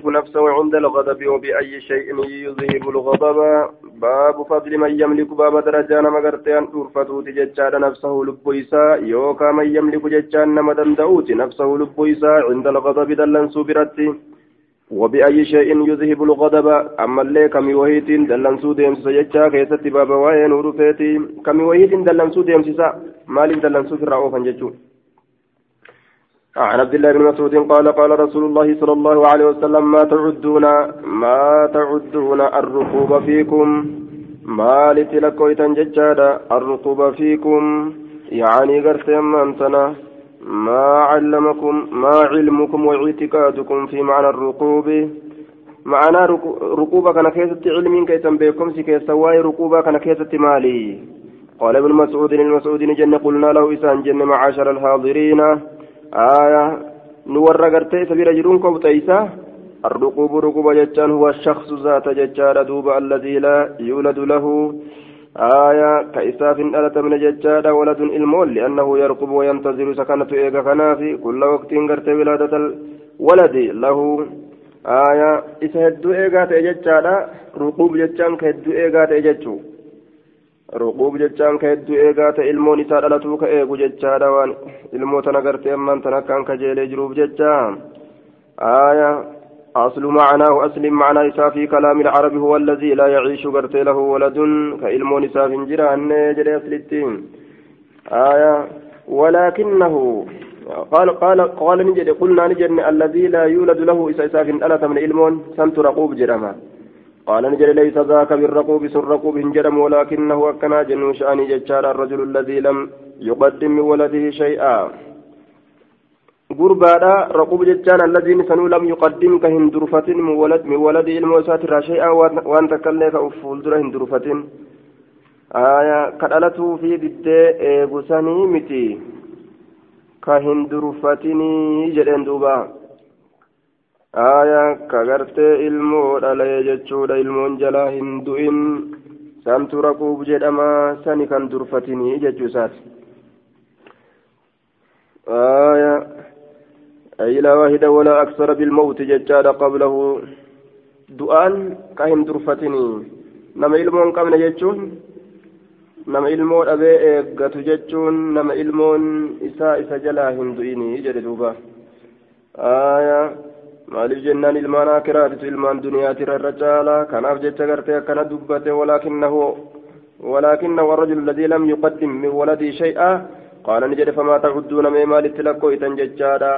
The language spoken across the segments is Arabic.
نفسه عند الغضب وبأي شيء يذهب الغضب باب فضل من يملك باب درجان مغرتيان أرفتوت ججان نفسه لبويسا يوكا من يملك ججان نمدن دعوت نفسه لبويسا عند الغضب دلن سوبرتي وبأي شيء يذهب الغضب أما اللي كم وهيت دلن سوديم سججا كيست بابا وين ورفيتي كم وهيت دلن سوديم سا مالك دلن سوفر رعوفا ججو عن عبد الله بن مسعود قال قال رسول الله صلى الله عليه وسلم ما تعدون الركوب فيكم ما لتلكويتا ججادا الركوب فيكم يعني قرتم أنتنا ما علمكم واعتقادكم في معنى الركوب معنى ركوبا كان كيسة علم كيسا بكم سكيسا واي ركوبا كان كيسة مالي قال ابن مسعود المسعود جنة قلنا له إسان جنة معاشر الحاضرين نور قرتي سبيل جرون كوتيسا الركوب ركوب جتان هو الشخص ذات ججار دوب الذي لا يولد له كإساف ألت من ججار ولد المول لأنه يرقب وينتظر سكنة إيغا كنافي كل وقت قرتي ولادة الولد له إسهد إيغا تججار ركوب جتان كهد إيغا تججو رقوب جتان كهدو إيغات إلمون إساد ألتوك إيغو جتان وان إلمو تنقرت أمان تنكان كجيلي جروب جتان أصل معناه أسلم معنى إسا في كلام العرب هو الذي لا يعيش قرت له ولد كإلمون إسا فنجران جري أسلتين ولكنه قال نجد قلنا نجد الذي لا يولد له إسا فنجران من إلمون سنت رقوب جرما قال نجد ليس ذاك بالرقوب سرقوب هنجرم ولكنه أكنا جنو شأني ججار الرجل الذي لم يقدم من ولده شيئا قربانا رقوب ججان الذي نسنو لم يقدم كهندرفة من ولد الموسات شيئا وان تكلف أفول در هندرفة كدلته في ضد بساني متي كهندرفتني جدن دوبا kagartee ilmoo dhalee jechuudha ilmoon jalaa hin du'in santu raquub jedhama sani kan durfatinii jechuu isaati أي لا واحد ولا أكثر بالموت ججاد قبله دعان كهن درفتني نما إلمون قمنا ججون نما إلمون أبي إيقات ججون نما إلمون إسا جلا هندويني جدوبا maaliif jennaan ilmaan akiraatitu ilmaan duniyaatira irra caala kanaaf jecha gartee akkana dubbate walaakinnahu arrajulu alladii lam yuqaddim min waladii shay'a qaala ni jedhe famaa tacudduuna mee maalitti lakkooytan jechaadha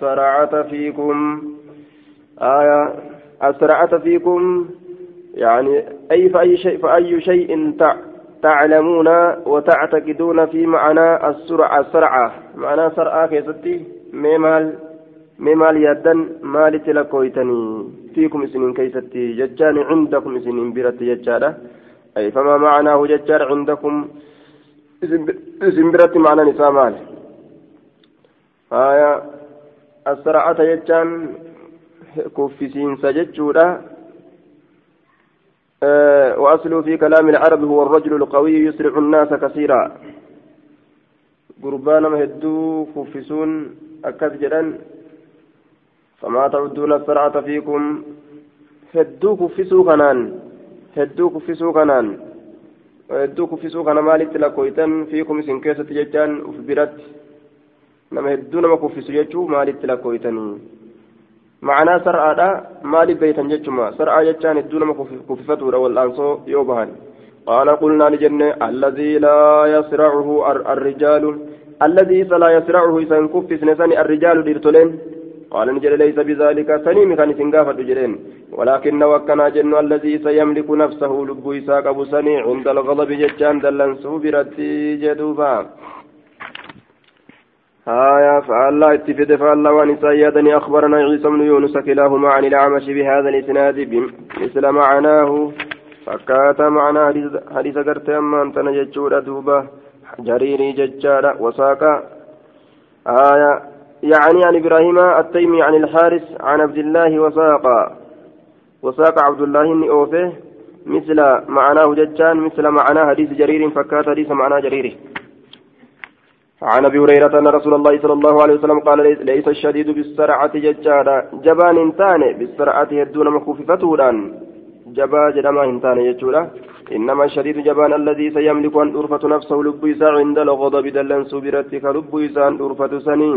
asracata fiikum يعني أي فأي شيء تعلمون وتعتقدون في معنى السرعة معنى سرعة كيستي ميمال يدن مال تلكويتني فيكم سنين كيستي ججان عندكم سنين برت ججارة أي فما معناه ججار عندكم اسم برت معنى نساء مال السرعة ججان كفسين سججورة وأصله في كلام العرب هو الرجل القوي يسرع الناس كثيرا قربانا مهدو كفسون أكثجرا فما تعدون السرعة فيكم هدو كفسوا كنان مالك تلقويتن فيكم سنكيسة ججان أفبرت نما هدو نما كفسوا يجو مالك تلقويتن معنى سرعة مالك بيتا ججما سرعة ججان هدو نما كففتوا والأنصو يوبهان قال قلنا لجنة الذي لا يسرعه الرجال الذي لا يسرعه إذا كفس نساني الرجال ديرتولين قال نجد ليس بذلك سنيم كان سنغافة جرين ولكن وكنا جن الذي سيملك نفسه لب إساق أبو سني عند الغضب ججان دلن سوبرتي جدوبا فالله اتفد فالله ونسايدني أخبرنا عيسى بن يونس كلاهما عن الأعمش بهذا الإسناد مثل معناه فكات معنى حديث قرت أما أنت نججور دوبا جريري ججارة وساقا يعني عن إبراهيم التيمي عن الحارث عن عبد الله وساق عبد الله أوفيه مثل معناه ججان مثل معناه حديث جرير فكات حديث معناه جرير عن ابي هريره ان رسول الله صلى الله عليه وسلم قال ليس الشديد بالسرعه ججارا جبان انتان بالسرعه يدون مخففتودان جبا جدما انتان يجورا انما الشديد جبان الذي سيملك ان أرفة نفسه لب يسا عند الغضب دلن سبرتك لب يسا ان أرفة سنين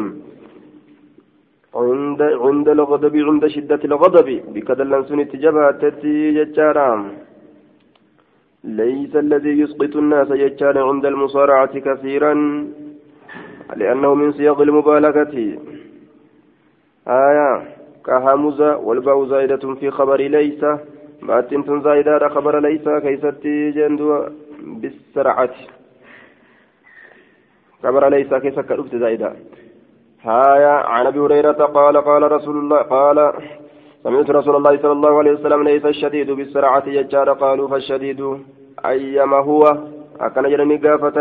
عند الغضب عند شدة الغضب بكدلن سنت جبهة ججارا ليس الذي يسقط الناس ججارا عند المصارعة كثيرا لأنه من صيغ المبالغة آية كهمزة والباء زائدة في خبر ليس باتنت زائدة خبر ليس كيستي جندو بالسرعة خبر ليس كيف كرفت زائدة آية عن أبي هريرة قال رسول الله قال سمعت رسول الله صلى الله عليه وسلم ليس الشديد بالسرعة يجار قالوا فالشديد أيما هو أكن جرني قافة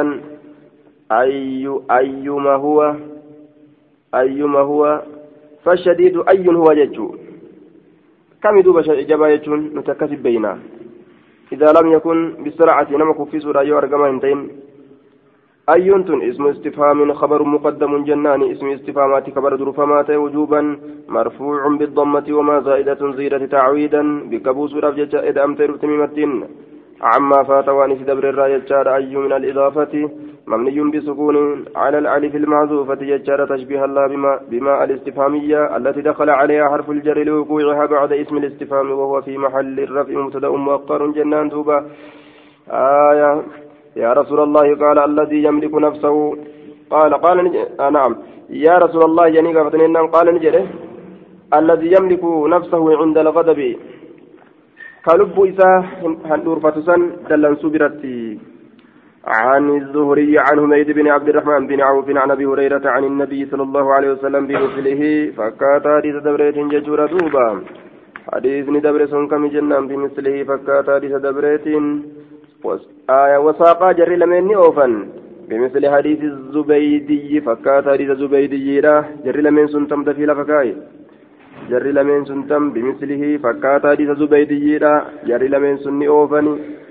أيما هو فالشديد أي هو يجو كم يدوب جبا يجون نتكسب بينا إذا لم يكن بالسرعة نمك في سورة يورقم انتين أينتن اسم استفهام خبر مقدم جنان اسم استفهامات خبر درفمات وجوبا مرفوع بالضمة وما زائدة زيرة تعويدا بكبوس رفجة إذا أمتر تميمتين عما فات وانس دبر الراية جار أي من الإضافة مبني بسكون على الألف المعزوفة جار تشبه الله بما الاستفهامية التي دخل عليها حرف الجر لوقوعها بعد اسم الاستفهام وهو في محل الرفع مبتدأ مؤخر جنان دوبا آية يا رسول الله قال الذي يملك نفسه قال نعم يا رسول الله يعني قال نجده الذي يملك نفسه عند الغضب كلب إساه هندور فتسن دلن سبرتي عن الزهري عن حميد بن عبد الرحمن بن عوف عن أبي هريرة عن النبي صلى الله عليه وسلم بمثله فكات حديث دبريت ججور دوبا حديث ندبر سنكم جنان بمثله فكات حديث دبريت آية وساقا جر لمن أوفا بمثل حديث الزبيدي فكات حديث الزبيدي لا جر لمن سنتم دفيل فكاي جر لمن سنتم بمثله فكات حديث الزبيدي لا جر لمن سني أوفني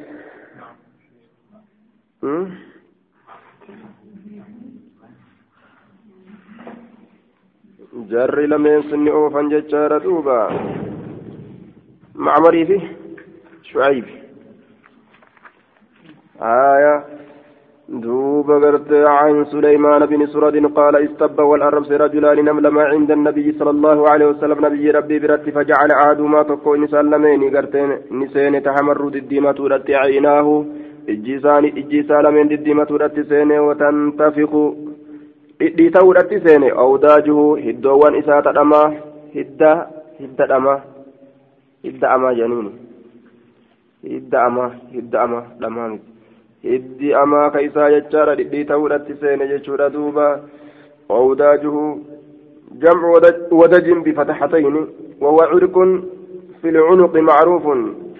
جر لمن سني أوفن ججار دوبا معمري فيه شعيب آية دوبا قرت عن سليمان بن سرد قال استب والأرمس رجلان نملما عند النبي صلى الله عليه وسلم نبي ربي برت فجعل عادهما تقو نسالمين قرتين نسين تحمر الديمة رت عيناه إجيسان من الديمة رت سين وتنتفق إديتو رت سين أوداجه هدوان إسات أما هد أما جنين هد أما لمامت hiddi amaa ka isaa jechaadha dhidhii ta'uudhatti seene jechuudha duuba awdaajuhu jamcu wadajin bifatxatayni wahuwa cirqun fi lcunuqi macruufun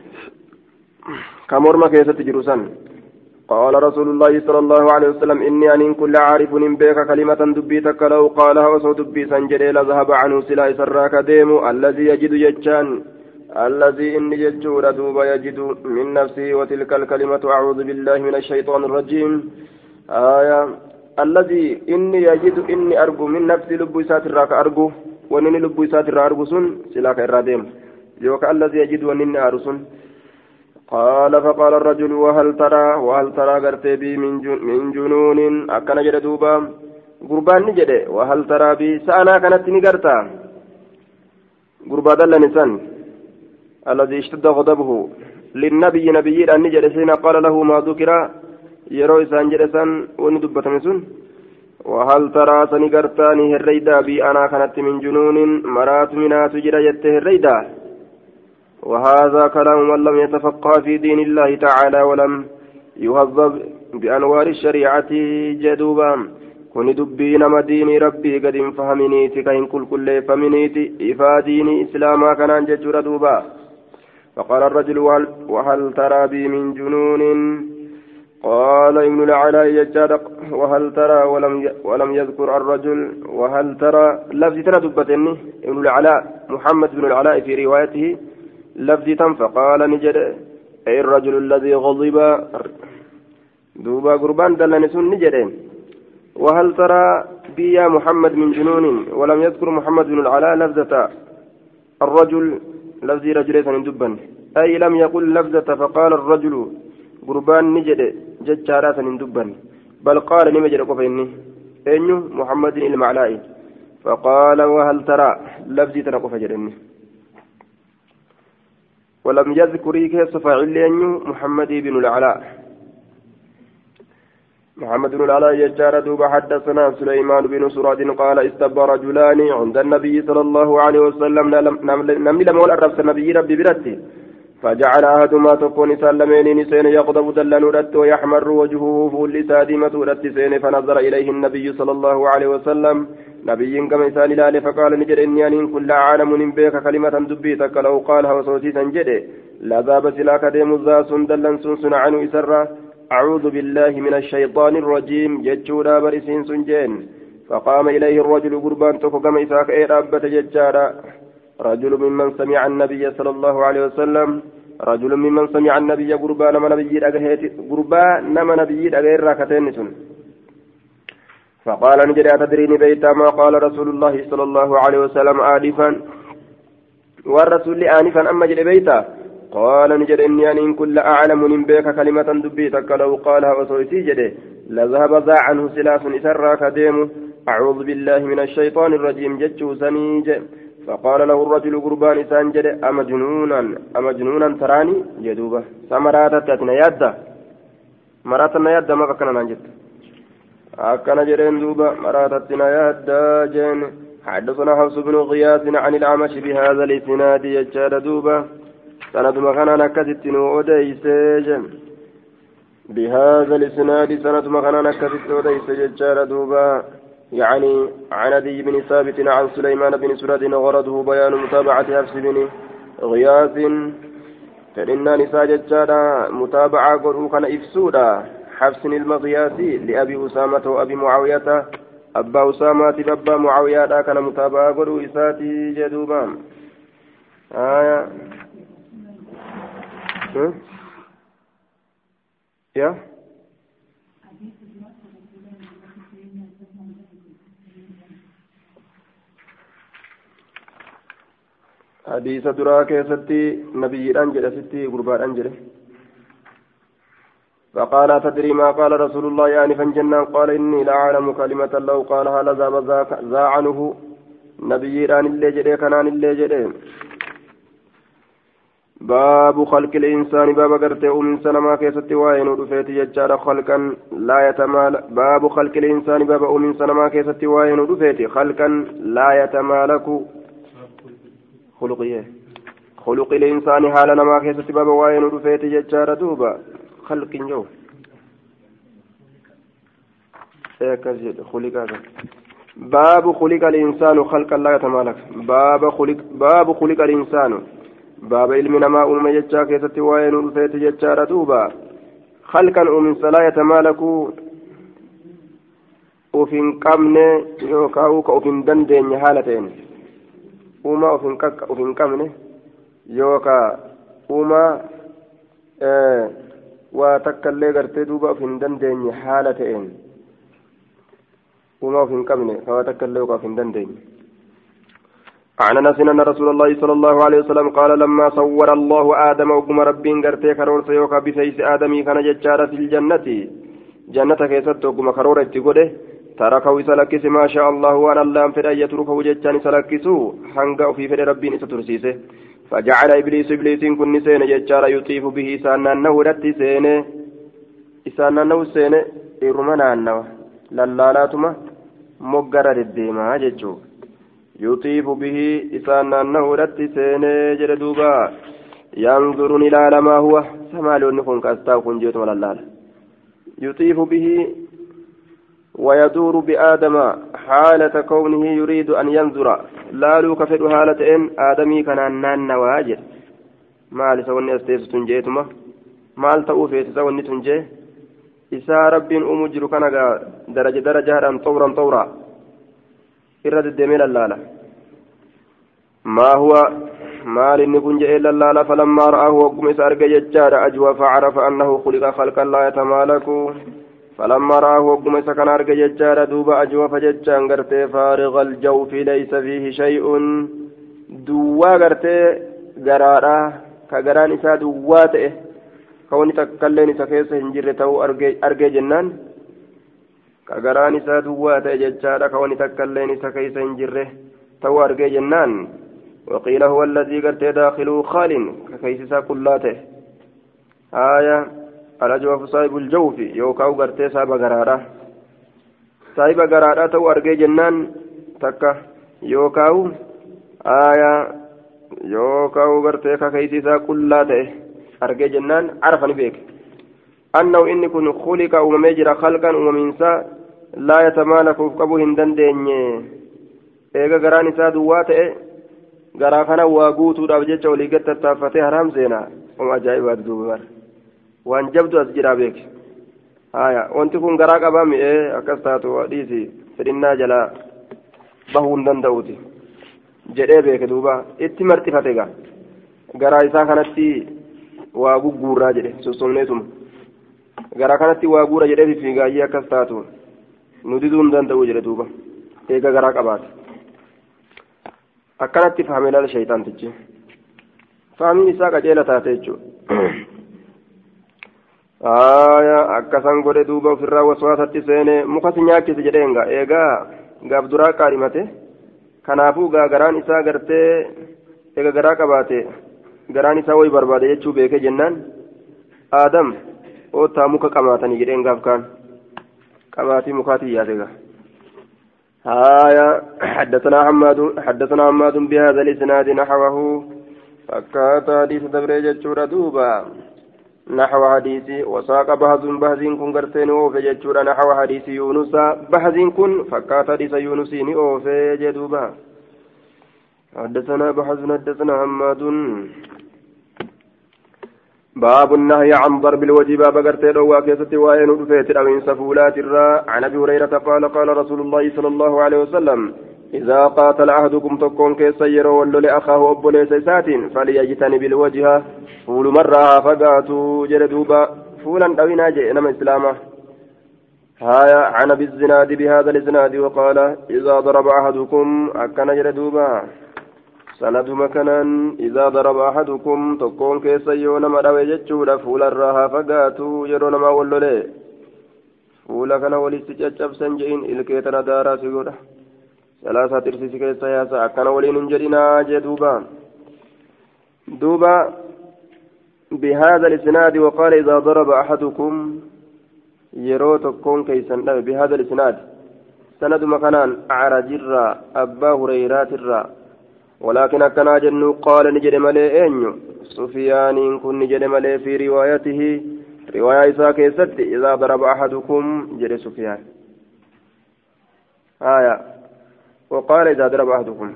ka morma keessatti jiru san قال رسول الله صلى الله عليه وسلم إني أن كل عارف بك كلمة دبيتك لو قالها وصو دبي سنجري لذهب عنه سلا سراك ديم الذي يجد يجان الذي إني ججور دوبا يجد من نفسه وتلك الكلمة أعوذ بالله من الشيطان الرجيم آية الذي إني يجد إني أرجو من نفسي لبو ساتراك أرجو ونني لبو ساتر أرجو سن سلاك الرادم يوك الذي يجد ونني أرسن قال فقال الرجل وهل ترى قرتي بي من جنون أكن جد دوبا قربان نجد وهل ترى بي سأنا كانت نقرتا قربا دل نسان الذي اشتد غضبه للنبي نبي أن نجد حين قال له ما ذكر يروي سان جلسان وندبت مسون وهل ترى سنقرتاني الريدا بي أنا كانت من جنون مرات منات جريته الريدا وهذا كلام من لم يتفقه في دين الله تعالى ولم يهذب بأنوار الشريعة جدوبا كن دبين مديني ربي قد فهمنيتي كهن كل فمنيتي إفاديني إسلاما كان ججر دوبا فقال الرجل وهل ترى بي من جنون قال ابن العلاء يجادق وهل ترى ولم يذكر الرجل وهل ترى لفظ ترى دبتني ابن العلاء محمد بن العلاء في روايته لفظ فقال نجد أي الرجل الذي غضب دوبا قربان دلني سن نجدين وهل ترى بي يا محمد من جنون ولم يذكر محمد بن العلاء لفظة الرجل لفظي رجلين دبا أي لم يقل لفظة فقال الرجل قربان نجد ججارات دبا بل قال نمجد قفيني أنه محمد المعلائي فقال وهل ترى لفظي تنقف جرني ولم يذكر كيف فعل محمد بن العلاء محمد بن العلاء يجار دوب حدثنا سليمان بن سراد قال استبى رجلان عند النبي صلى الله عليه وسلم نمني لم الرب النبي ربي برته فجعل أحدهما تكون سلمين نسين يغضب دلن ردت ويحمر وجهه فول سادمة ردت سين فنظر إليه النبي صلى الله عليه وسلم نبي كما إنسان لا فقال نجد إني أن كل عالم بك كلمة دبيتك لو قالها وصوتي سنجد لا ذاب سلاك ديم الزاس دلن سنسن عنه إسرا أعوذ بالله من الشيطان الرجيم ججورا برسين سنجين فقام إليه الرجل قربان تكو كما إساك إيه رابة ججارا رجل ممن سمع النبي صلى الله عليه وسلم رجل ممن سمع النبي قربان نما نبي أغير راكتين فقال نجري أتدريني بيتا ما قال رسول الله صلى الله عليه وسلم آنفا والرسول آنفا أما جري بيتا قال نجري إني أن كل أعلم من بك كلمة دبيتك لو قالها وصوتي جري لذهب ذا عنه سلاس إسرى كديم أعوذ بالله من الشيطان الرجيم جتشو سنيج فقال له الرجل قربان سانجد أمجنونا تراني جدوبة سمرات تتنا يدا مراتنا يدا ما كان نجد أكن جرين دوبا مراتنا يدا جن حدثنا حفص بن غياث عن الأعمش بهذا الإسناد يجاد دوبا سند مكان نكست وديس بهذا الإسناد سند مكان نكست وديس يجاد دوبا يعني عن أبي بن ثابت عن سليمان بن سرد غرضه بيان متابعة حفص بن غياث فإن نساء ججادا متابعة قرؤ كان إفسودا حفص المغياثي لأبي أسامة وأبي معاوية أبا أسامة بأبا معاوية كان متابعة قرؤ إساتي جدوبا يا حديث دراك ستي نبي أنجل ستي قربان أنجل فقال تدري ما قال رسول الله يعني فانجنا قال إني لا أعلم كلمة لو قالها لذاب ذا عنه نبي أن اللي جري كنان اللي جري باب خلق الإنسان باب قرته من سنما كيستي وين ودفيت يجار خلقا لا يتمال باب خلق الإنسان باب من سنما كيستي وين ودفيت خلقا لا يتمالك خلق الإنسان حالنا ما كيست باب وين ودفيت يجار دوبا خلق جو باب خلق الإنسان خلقا لا يتمالك باب خلق الإنسان باب علمنا ما أم يجار كيست وين ودفيت يجار دوبا خلقا أم لا يتمالك وفين قمنا يوكاوك وفين دندن حالتين uumaa ofin qabne yookaa uumaa waa takka illee gartee duuba of hin dandeenye haala ta'een uumaa of hin qabne waa takka illee of hin dandeenye عن انس ان رسول الله صلى الله عليه وسلم قال لما صور الله ادم وقم ربي غرتي كرور سيوكا بفيس ادمي كان ججارة في الجنة جنة كيست وقم كرور اتقوده تركه سلكس ما شاء الله وانا اللهم فدا يتركه ججان سلكسو حنقا في فدا ربي سترسيسه فجعل ابليس كن سين ججار يطيف به سانانه رتي سين اسانانه سين ارمنانه للالاتما مغرر الديما ججو يطيف به اسانانه رتي سين جردوبا ينظر الى ما هو سمالون كن كاستا كن جيت وللال يطيف به ويدور بآدم حالة كونه يريد أن ينظر لا لوك في حالة إن آدمي كان نان نواجد ما لسوني أستيس تنجيتما ما لتأوفي تسوني تنجي إسا رب أمجر كان درجة طورا إرد الدميل اللالة ما هو ما لنكن إلا اللالة فلما رآه وقم إسا أرقى يجار أجوى فعرف أنه خلق خلقا لا يتمالك فلما رآه وقم سكن أرجع ججار دوبا أجوف ججان قرتي فارغ الجوف ليس فيه شيء دوا قرتي قرارا كقران إسا دواته كوني تكلين إسا كيس هنجر تو أرجع جنان كقران إسا دواته ججار كوني تكلين إسا كيس هنجر تو أرجع جنان وقيل هو الذي قرتي داخل خال ككيس إسا كلاته آية الأجوف صاحب الجوف يوكاو غرتي صاحب غرارة صاحب غرارة تو أرجي جنان تكا يوكاو آية يوكاو غرتي ككيسيسا كلاته أرجي جنان عرفني بيك أنه إن كن خلق ومجرى خلقا ومنسا لا يتمالك وفقبه هندن ديني إيغا غراني سادواته غرا كان واغوتو دابجيتشا وليغت تافته حرام زينا وما جايبات دوبر waan jabdu as jira beek haya wanti kun garaa qabaa mi'ee akkas taatu dhiisi fedhinnaa jala bahuu hin danda'uti jedhee beeke duuba itti marxifate gaa garaa isaa kanatti waa gugguurraa jedhe sossomneetuma garaa kanatti waa guura jedhee fiigaayyee akkas taatu nu diduu hin danda'u jedhe duuba eega garaa qabaate akkanatti fahame laala shayxaantichi fahamiin isaa qaceela taate jechuudha akkasan godhe duuba ofirraa waswaasatti seene muka si nyaachise jedheenga eegaa gaaf duraa qaarimate kanaafuu garaan isaa gartee eega garaa qabaate garaan isaa wayi barbaade jechuu beeke jennaan aadam ootaa muka qamaatanii jedheen gaaf kaan qabaatii mukaatii yaadega حدثنا حماد بهذا الإسناد نحوه فكات حديث دبري جتشورا دوبا نحو حديث وساق بهز كن قرتين وفجتشورا نحو حديث يونس بهز كن فكات حديث يونس وفجدوبا حدثنا بهز حدثنا حماد باب النهي عن ضرب الوجه باب قرتين وكيست وين رفيت أو سفولات الراء عن أبي هريرة قال رسول الله صلى الله عليه وسلم إذا قاتل أحدكم تكون كيسير ولل أخاه أبو ليس ساتين فليجتنب الوجه فول مرة فقاتوا جلدوبا فولا أوينا جئنا إسلاما هايا عن أبي الزناد بهذا الإسناد وقال إذا ضرب أحدكم أكن جلدوبا سند مكانا إذا ضرب أحدكم تكون كيسيون مدوي جتشولا فولا راها فقاتوا جرون ما ولل فولا كان وليستجاب سنجين إلكيتنا دارا سيقولا ثلاثة ترسيس كيسا ياسا أكنا ولين جدنا جدوبا دوبا بهذا الإسناد وقال إذا ضرب أحدكم يروتكم كيسا بهذا الإسناد سند مكانان أعرج الرا أبا هريرات الرا ولكن أكنا جنو قال نجد ملي أنيو سفيان كن نجد ملي في روايته رواية إسا كيست إذا ضرب أحدكم جد سفيان آية وقال إذا ضرب أحدكم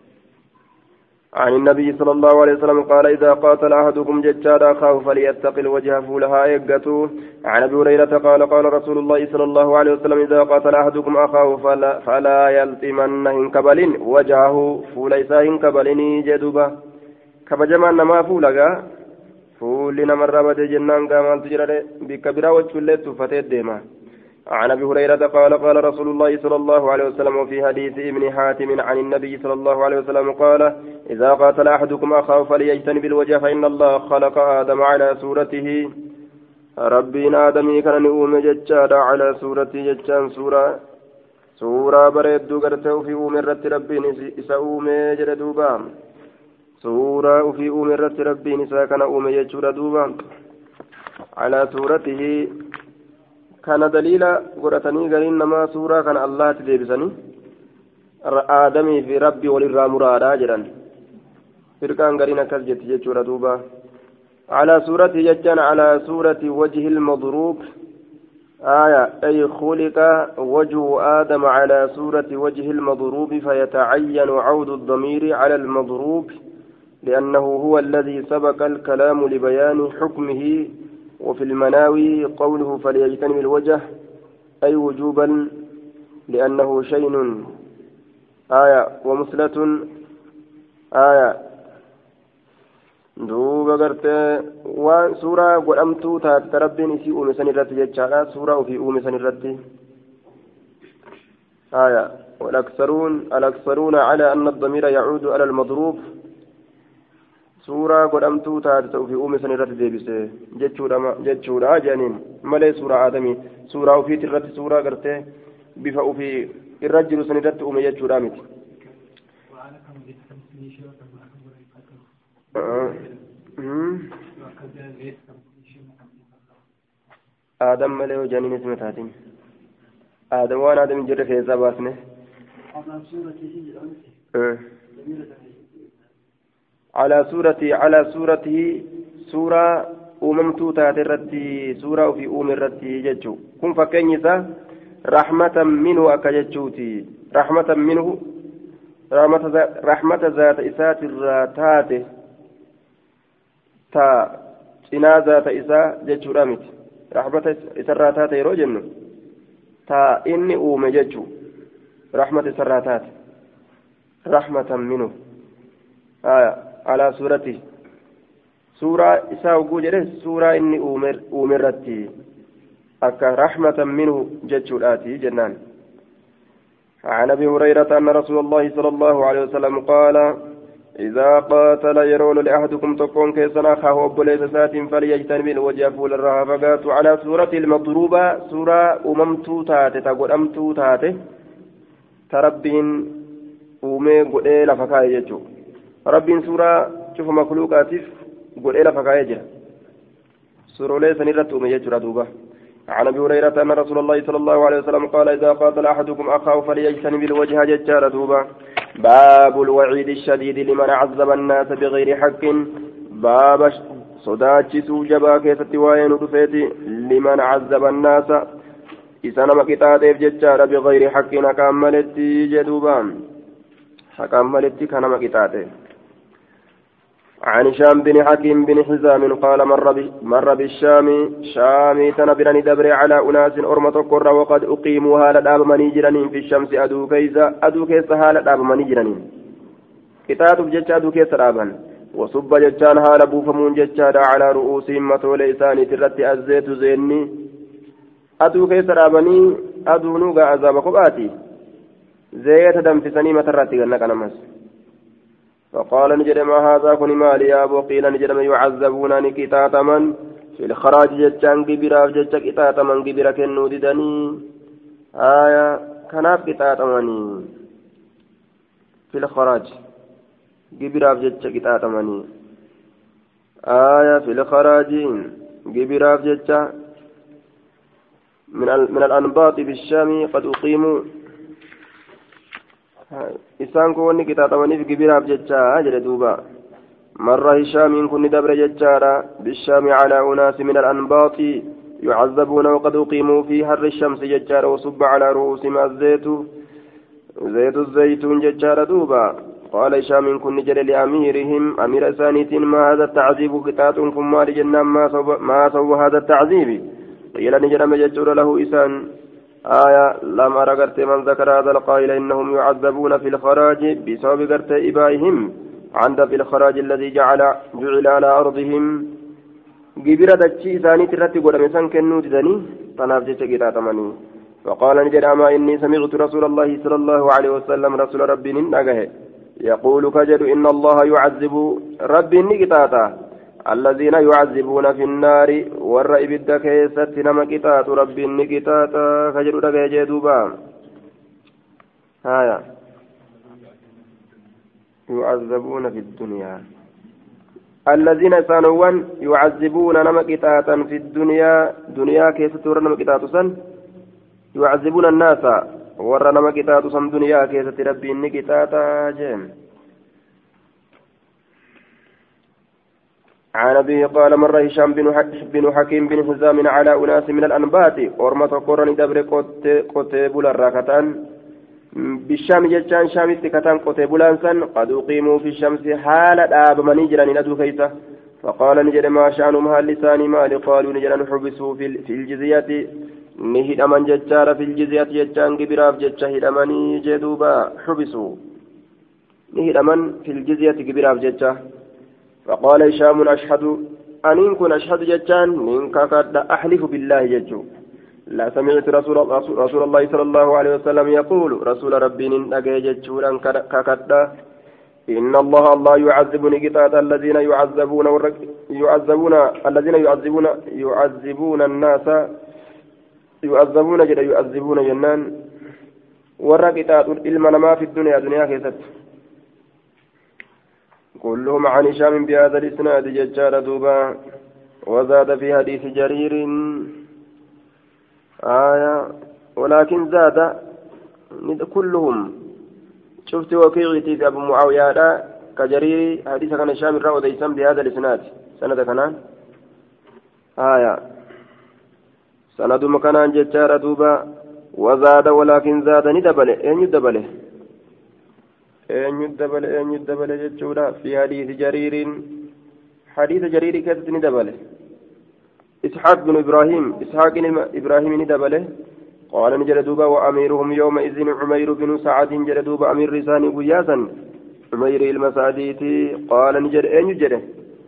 عن النبي صلى الله عليه وسلم قال إذا قاتل أحدكم ججاد أخاه فليتق الوجه فولها إيقته عن أبي هريرة قال رسول الله صلى الله عليه وسلم إذا قاتل أحدكم أخاه فلا يلطمن هنكبل وجهه فوليسا هنكبلني جدوبا كبجمان نما فولغا فولنا مرة جنان قامال تجرد بكبرا وجهلت فتيت ديما عن أبي هريرة قال رسول الله صلى الله عليه وسلم وفي حديث ابن حاتم عن النبي صلى الله عليه وسلم قال إذا قاتل أحدكم أخاه فليجتنب الوجه فإن الله خلق آدم على صورته ربنا آدمي كان نؤم ججاد على صورته ججان سورة بريد قرته في أمرة ربي إسأوم جردوبا سورة في أمرة ربي نساء كان أوم جردوبا على صورته كان دليلا قرأتني قرين نما سورة كان الله تدبسني آدمي في ربي وللرا مرادا جرا فرقان قرين كالجت جتشورة دوبا على سورة جتان على سورة وجه المضروب آية أي خلق وجه آدم على سورة وجه المضروب فيتعين عود الضمير على المضروب لأنه هو الذي سبق الكلام لبيان حكمه وفي المناوي قوله فليجتنب الوجه أي وجوبا لأنه شين آية ومثلة آية duuba gartee waan suuraa godhamtuu taate rabbiin isii uume san irratti jechaadha suuraa ofii uume san irratti آية الأكثرون على أن الضمير يعود على المضروب سورة قد أمتو تاتو في أم سنرات ديبسه جتشورا جانين ملي سورة آدمي سورة وفي ترات سورة قرته بفا وفي الرجل سنرات أم جتشورا مت آدم ملي وجانين اسمه تاتين آدم وانا آدم جرى في زباسنه على صورته سورة أممتو تاترتي سورة في أم الرتي ججو كن فكنيسا رحمة منه أكججوتي رحمة منه رحمة ذات إسات الراتات تا إنا ذات إسا ججو رامت رحمة إسا الراتات يروجن تا إني أوم ججو رحمة سراتات رحمة منه على سورته سورة إساء وجوجره سورة إني أمرتي أكا رحمة منه ججو الآتي جنان عن أبي هريرة أن رسول الله صلى الله عليه وسلم قال إذا قاتل يرول لأحدكم تكون كيسنا أخاه أبوليس سات فليجتنب الوجه فول الرهافقات على سورة المضروبة سورة أممتو تاتي تقول أمتو تاتي تربين أمي قد لفكاية جتو ربين سورة شوف مخلوقاتف قل إلى فكايجر سورة ليس نرت أمي جتو دوبة عن أبي هريرة أن رسول الله صلى الله عليه وسلم قال إذا قاتل أحدكم أخاه فليجتنب الوجه جتار دوبة باب الوعيد الشديد لمن عذب الناس بغير حق باب صداتشسو جبا كيست وين رفيتي لمن عذب الناس إسانا مكتاتيف جتار بغير حق حكاملتي جدوبا حكاملتي كان مكتاتيف عن هشام بن حكيم بن حزام قال مر بالشام شامي تنبرني دبر على أناس أرمة قرى وقد أقيموا هالة داب منيجرنين في الشمس أدو كيس هالة داب منيجرنين كتاب جتش أدو كيس رابا وصب جتشان هالة بوفمون جتشان على رؤوسهم مطول إساني ترتي الزيت زيني أدو كيس رابني أدو نوغا عذاب قباتي زيت دم في سنيمة الراتي قلنا كنمس فقال نجد ما هذا كن مالي يا أبو قيل نجد من يعذبون نكتاتما في الخراج جتشان كبيرا جتشا كتاتما كبيرا كنو ددني آية كناف كتاتماني في الخراج كبيرا جتشا كتاتماني آية في الخراج كبيرا جتشا من الأنباط بالشام قد أقيموا إسان كوني كتاتماني في كبيرة جتشا أجل دوبا مر هشام كن دبر جتشارا بالشام على أناس من الأنباط يعذبون وقد أقيموا في حر الشمس جتشارا وصب على رؤوسهم زيت الزيتون جتشارا دوبا قال هشام كن جل لأميرهم أمير ثانية ما هذا التعذيب قطعة كما لجنة ما سوى هذا التعذيب قيل نجر مجتشور له إسان آية لما رقرت من ذكر هذا القائل إنهم يعذبون في الخراج بسبب قرت إبائهم عند في الخراج الذي جعل على أرضهم جبرة دتشي ثاني ترتي قد مسان كنو تدني تنافجت قراتمني فقال نجد أما إني سمعت رسول الله صلى الله عليه وسلم رسول ربي ننقه يقول كجد إن الله يعذب ربي نقطاتا الذين يعذبون في النار والرئب الدكيسة نما كتات ربي نكتاتا كجدو دكي جدوبا هايا يعذبون في الدنيا الذين سانوان يعذبون نما كتاتا في الدنيا دنيا كيسة نما كتاتو يعذبون الناس ور نما كتاتو سن دنيا كيسة ربي نكتاتا جيم عن أبيه قال مر هشام بن حكيم بن حزام على أناس من الأنبات أرمة قرن دبر قتيبول الراكتان بالشام جتان شام استكتان قتيبولان سن قد أقيموا في الشمس حال آب منيجرا ندو كيسة فقال نجد ما شأنهم هل لسان مال قالوا نجد حبسوا في الجزية نهد من جتار في الجزية جتان كبراف جتشهد مني جدوبا حبسوا نهد من في الجزية كبراف جتشا فقال هشام أشهد أن كن أشهد جتان منك قد أحلف بالله جتو لا سمعت رسول الله صلى الله عليه وسلم يقول رسول ربي نجي جتشورا ككدا إن الله يعذبني قطعة الذين يعذبون الناس يعذبون جنان ورقطات المنما في الدنيا كيست كلهم عن هشام بهذا الإسناد ججار دوبا وزاد في حديث جرير ولكن زاد كلهم شفت وكيعتي في أبو معاوية كجرير حديث كان هشام الرأو ديسان بهذا الإسناد سند كنان سند مكانان ججار دوبا وزاد ولكن زاد ندبله أن يدبل جتشورا في حديث جرير كتت ندبله إسحاق بن إبراهيم ندبله قال نجل دوبا وأميرهم يومئذ عمير بن سعد نجل دوبا أمير رساني قياسا عمير المساديتي قال نجل أين يجده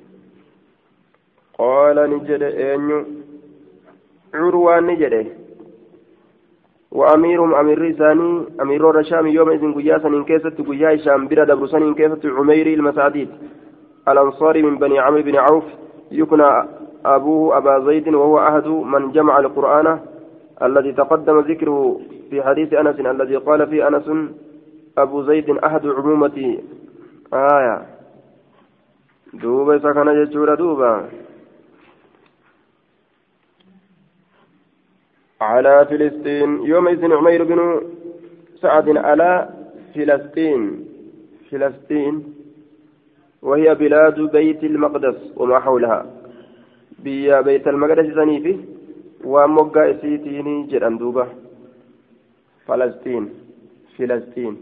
قال نجل أين عروان نجده وأميرهم أمير رساني أمير الرشام يومئذ قياسا إن كيست قيا شام بلا دبرسان إن كيست عمير المسعديت الأنصاري من بني عمرو بن عوف يكنى أبوه أبا زيد وهو أحد من جمع القرآن الذي تقدم ذكره في حديث أنس الذي قال فيه أنس أبو زيد أحد عمومة دوبا سكن جتشورا دوبا على فلسطين يومئذ عمير بن سعد على فلسطين وهي بلاد بيت المقدس وما حولها بيت المقدس سنيفي وموقع سيتيني جرام دوبا فلسطين فلسطين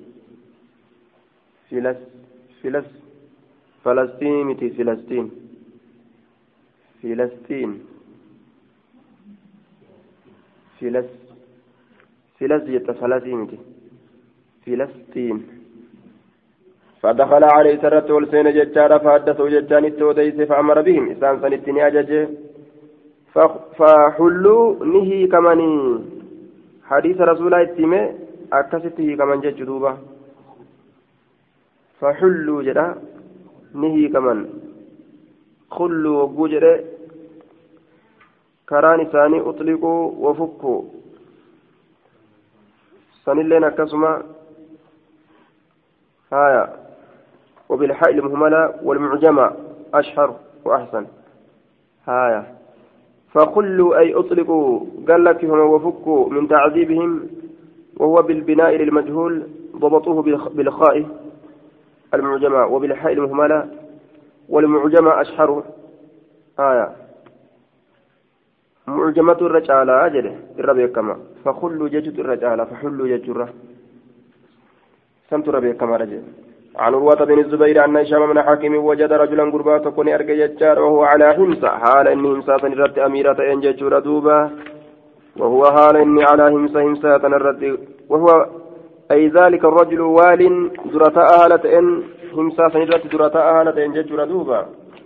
فدخل عليه سرت والسين ججارا فحدثوا ججان التوديس فأمر بهم إسان سنتني أججه فحلوا نهي كماني حديث رسول الله اتمه أكسته كمان جدوبا فحلوا جدا نهي كمان خلوا وجوجره كران ثاني أطلقوا وفكوا سنلين أكسما وبالحاء المهملة والمعجمة أشهر وأحسن فخلوا أي أطلقوا قال لك هم وفكوا من تعذيبهم وهو بالبناء للمجهول ضبطوه بالخاء المعجمة وبالحاء المهملة والمعجمة أشهر معجمة الرجالة أجله الربيع كما فخلوا ججت الرجالة فحلوا ججرة سمت ربيع كما رجل عن عروة بن الزبير أن هشام بن حكيم وجد رجلا قربا تكون أرجى ججار وهو على همسة حال إني همسة نرد أميرة إن ججور دوبا وهو حال إني على همسة نرد وهو أي ذلك الرجل وال درتاء أهلة إن همسة نرد درتاء أهلة إن ججور دوبا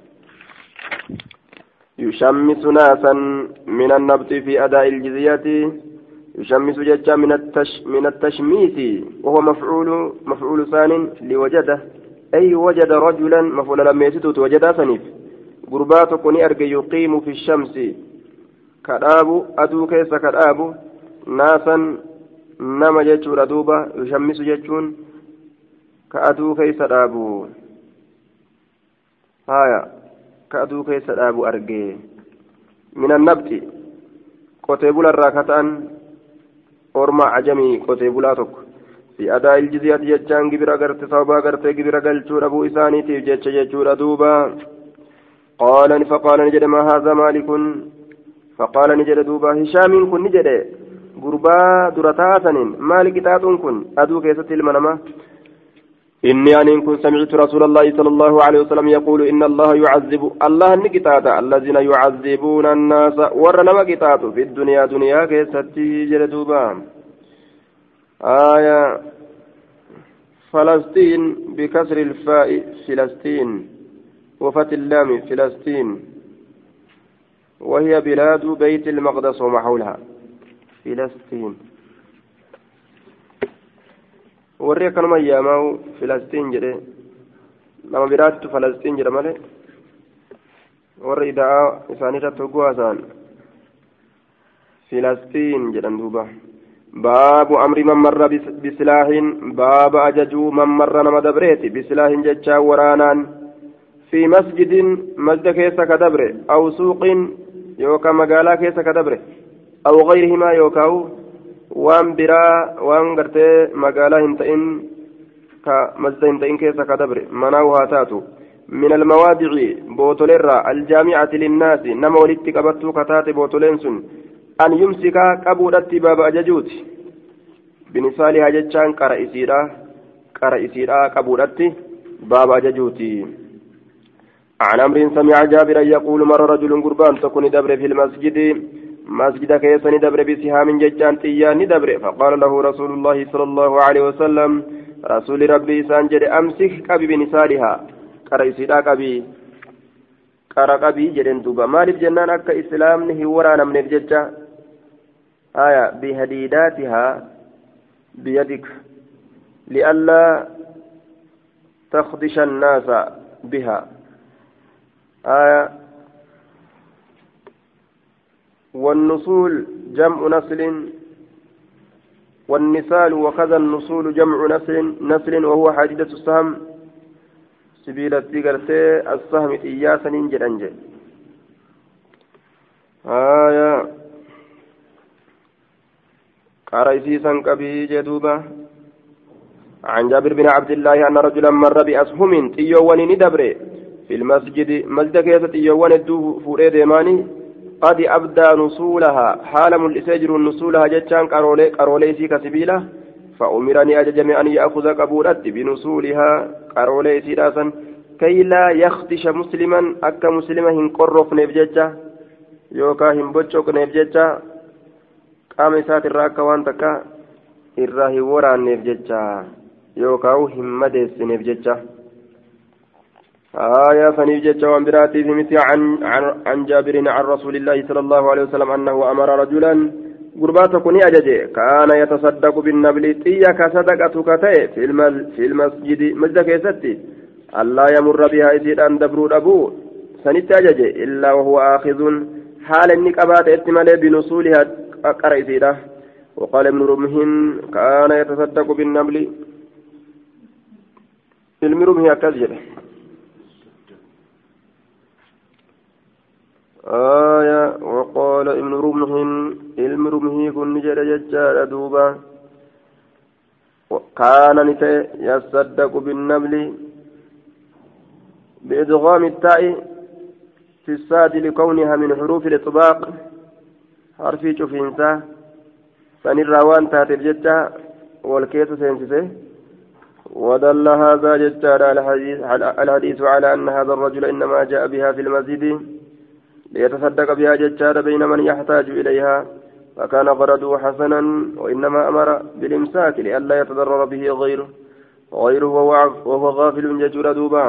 يشمس ناسا من النبط في أداء الجزية يشمس ججا من التشميس وهو مفعول ثان لوجده أي وجد رجلا مفعول لما يسيت وجد سنيف قربات كوني أرجى يقيم في الشمس كراب أدو كيس كراب ناسا نما ججور أدوبا يشمس ججون كأدو كيس رابو كأدو كيس رابو أرجى من النبت قتيبول الراكتان أورما عجمي قتيبولاتك في أداء الجزية جتشان جبر أغرت صوبا أغرت جبر أغلتشور أبو إساني تيجتش جتشور دوبا فقال نجد ما هذا مالك فقال نجد دوبا هشام كن نجد غربا درتاسن مالك تاتون كن أدو كيست المنما إني أن كن سمعت رسول الله صلى الله عليه وسلم يقول إن الله يعذب الله نكتات الذين يعذبون الناس ورنما كتات في الدنيا دنيا كيستي جلدوبا فلسطين بكسر الفاء فلسطين وفتح اللام فلسطين وهي بلاد بيت المقدس وما حولها فلسطين وريك كانوا أيامه فلسطين جري لما برات فلسطين جري ماله وري دعاء إساني تتوقوا أسان فلسطين جري دوبا باب أمر من مر بسلاح باب أججو من مر نمدبريت بسلاح ججا ورانان في مسجد مسجد كيسا كدبر أو سوق يوكا مقالا كيسا كدبر أو غيرهما يوكاو وان برا وان قرتي مقالا هنتئن كمسجد هنتئن كيسا كدبر مناو هاتاتو من الموادع بوتوليرا الجامعة للناس نما ولدت قبطو كتات بوتولينسون أن يمسك قبودت باب أججوت بنسالها ججان قرئسيرا قبودت باب أججوتي عن أمر سمع جابرا يقول مر رجل قربان تكون دبر في المسجد مسجد كيسني دبر بسهام ججان تيان دبر فقال له رسول الله صلى الله عليه وسلم رسول ربي سانجد أمسك قبي بنسالها قرئسيرا قبي جدن دوبا مالف جنان أكا إسلام نهي ورانا من الججة آية بهديداتها بيدك لئلا تخدش الناس بها آية والنصول جمع نسل والنسال وكذا النصول جمع نسل وهو حديدة السهم سبيل التقرتي السهم إياسا ننجل أنجل آية قريسيسا كبي جدوبة عن جابر بن عبد الله أن رجلا مر بأسهم تيوان ندبر في المسجد مسجد كيسة تيوان الدو فوري ديماني قد أبدى نصولها حال الإساجر نصولها جتشان قروليسي كسبيلة فأمرني أججم أن يأخذ قبولت بنصولها قروليسي راسا كي لا يخدش مسلما أكا مسلما هنقرف نبججة يوكا هنبجوك نبججة قام إسات الراكا وانتكا إراهي وران نبججة يوكاو همدس نبججة آية فنبججة وانبراتي في مثل عن جابر عن رسول الله صلى الله عليه وسلم أنه أمر رجلا قرباتكني أججي كان يتصدق بالنبل تيك صدقة كتئ في المسجد مسجد كيستي ألا يمر بها إسيد أن دبرو أبو سنت أججي إلا وهو آخذ حال النكبات اتمالي بنصولها قرئ وقال ابن رمهن كان يتصدق بالنبل ابن رمه أكذب آية وقال ابن رمه كن جد ججال دوبا كان يصدق بالنبل بإدغام التاء في الساد لكونها من حروف الإطباق حرفي شوفينسا فنراوان تاتي الججة والكيس سينسسه ودل هذا ججال الحديث على أن هذا الرجل إنما جاء بها في المسجد ليتصدق بها ججال بين من يحتاج إليها فكان غرضه حسنا وإنما أمر بالإمساك لئلا يتضرر به غيره وهو غافل ججر دوبا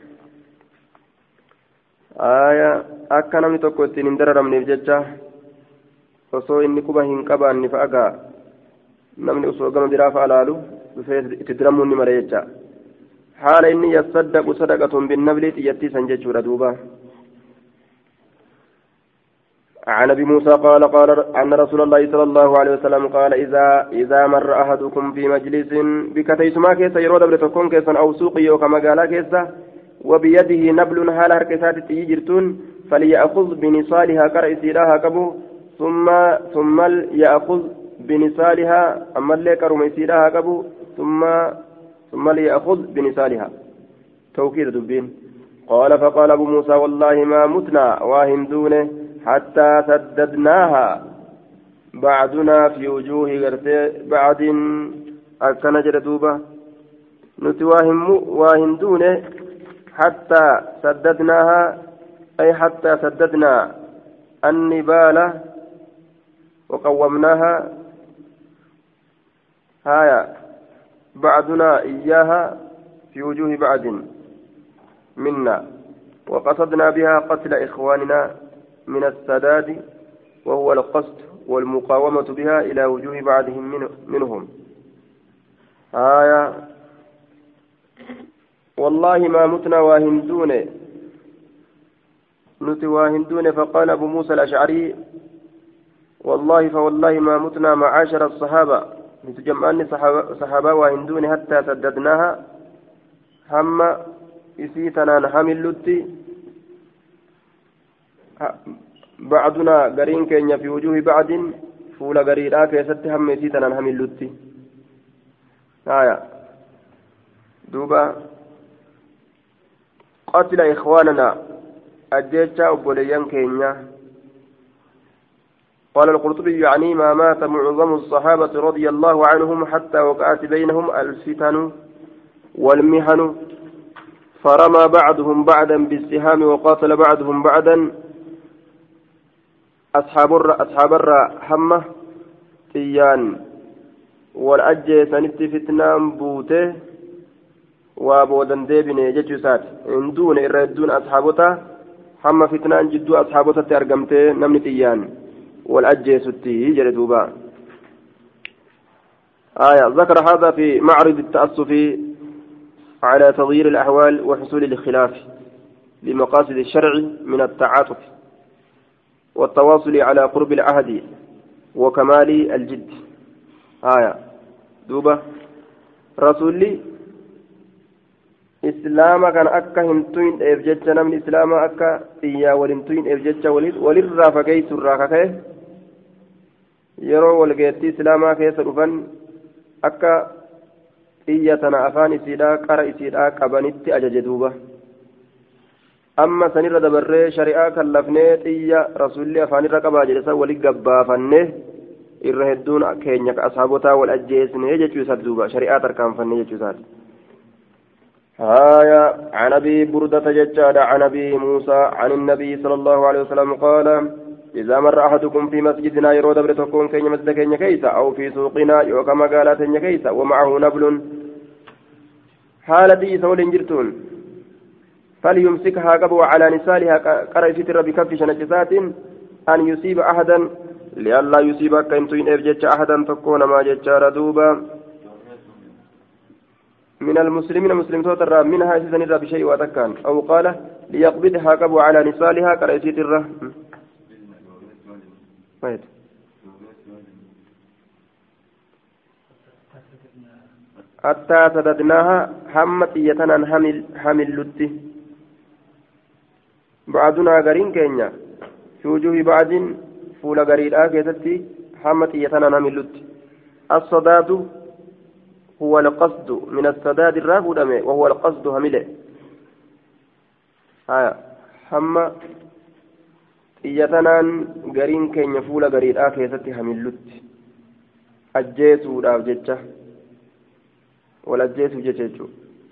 آية أكنا متوكوتين اندرر من الججة osoo inni quba hin qabaanne fa'agaa namni osoo gama biraa fa'a laalu dhufee itti diramuun ni mara jecha haala inni yasaddaqu sadaqatun binnabli xiyyattiisan jechuudha duuba عن ابي موسى قال ان رسول الله صلى الله عليه وسلم قال اذا مر احدكم في مجلس بكتيسما كيس يرود بتكون كيسا او سوق يوكما قالا كيسا وبيده نبل حال حركات تيجرتون فليأخذ بنصالها كرئيسيراها كبو ثم يأخذ بنسالها أما اللي كرم يسيرها قبو ثم ليأخذ بنسالها توكيد دبين قال فقال أبو موسى والله ما متنا واهم دونه حتى سددناها بعدنا في وجوه بعد أكن جردوبة واهم دونه حتى سددناها أي حتى سددنا النبالة وقومناها هايا بعدنا إياها في وجوه بعد منا وقصدنا بها قتل إخواننا من السداد وهو القصد والمقاومة بها إلى وجوه بعضهم منهم آية والله ما متنا واهندون نتي واهندون فقال أبو موسى الأشعري والله فوالله ما متنا معاشر الصحابة نتجمعني صحابة واهندون حتى سددناها هم إسيتنا نحمل لتي بعضنا قرين كينيا في وجوه بعض فول قريرا كيست هم إسيتنا نحمل لتي آية دوبا قتل إخواننا أجيتشا أبوليان كينيا قال القرطبي يعني ما مات معظم الصحابة رضي الله عنهم حتى وقعت بينهم الفتن والمحن فرمى بعضهم بعدا بالسهام وقاتل بعضهم بعدا أصحاب الرا حمة تيان والأجي سنت فتنان بوته وابودن ديبني جتشوسات اندون إردون أصحابتا حمة فتنان جدو أصحابتا ترقمته نمني تيان والأجي ستي جلدوبا آية ذكر هذا في معرض التأسف على تغيير الأحوال وحصول الخلاف لمقاصد الشرع من التعاطف والتواصل على قرب العهد وكمال الجد آية دوبة رسولي إسلام كان أكا هنتوين إرجتش نمن إسلام أكا إيا ولنتوين إرجتش وللرافة كيس الراكة يرو والقيتي إسلاما كيس رفن أكا إياتنا أفان إسيدا قرأ إسيدا قبانيت أججدوبة أما سنير دبر شريعة كاللفنيت إيا رسول أفان الرقبة جلسة ولقبا فنه إرهدون كينيك أصحابتا والأجيسن يجتشو سدوبة شريعة تركان فنه يجتشو سد آية عن أبي بردة ججاد عن أبي موسى عن النبي صلى الله عليه وسلم قال إذا مر أحدكم في مسجدنا يرود برتكون كين مسجد كين كيسا أو في سوقنا يوكما قالت كيسا ومعه نبل حالتي سول جرتون فليمسكها قبو على نسالها قرأ فتر بكف شنجسات أن يصيب أحدا لئلا يصيب كنتين إرجتش أحدا تكون ما جتشار دوبا من المسلمين مسلم توتر منها سيزن الرب بشيء وتكان أو قال ليقبضها قبو على نسالها قرأ فتر حتى سددناها حمت يتنا حمل لتي بعضنا غرين كينيا في وجوه بعض فول غرير آكيتتي حمت يتنا حمل لتي الصداد هو القصد من السداد الرافد وهو القصد همله حم يتنان غرين كينيا فول غرير آكيتتي حمل لتي أجيسو راف جتشه walajjeesu jechuun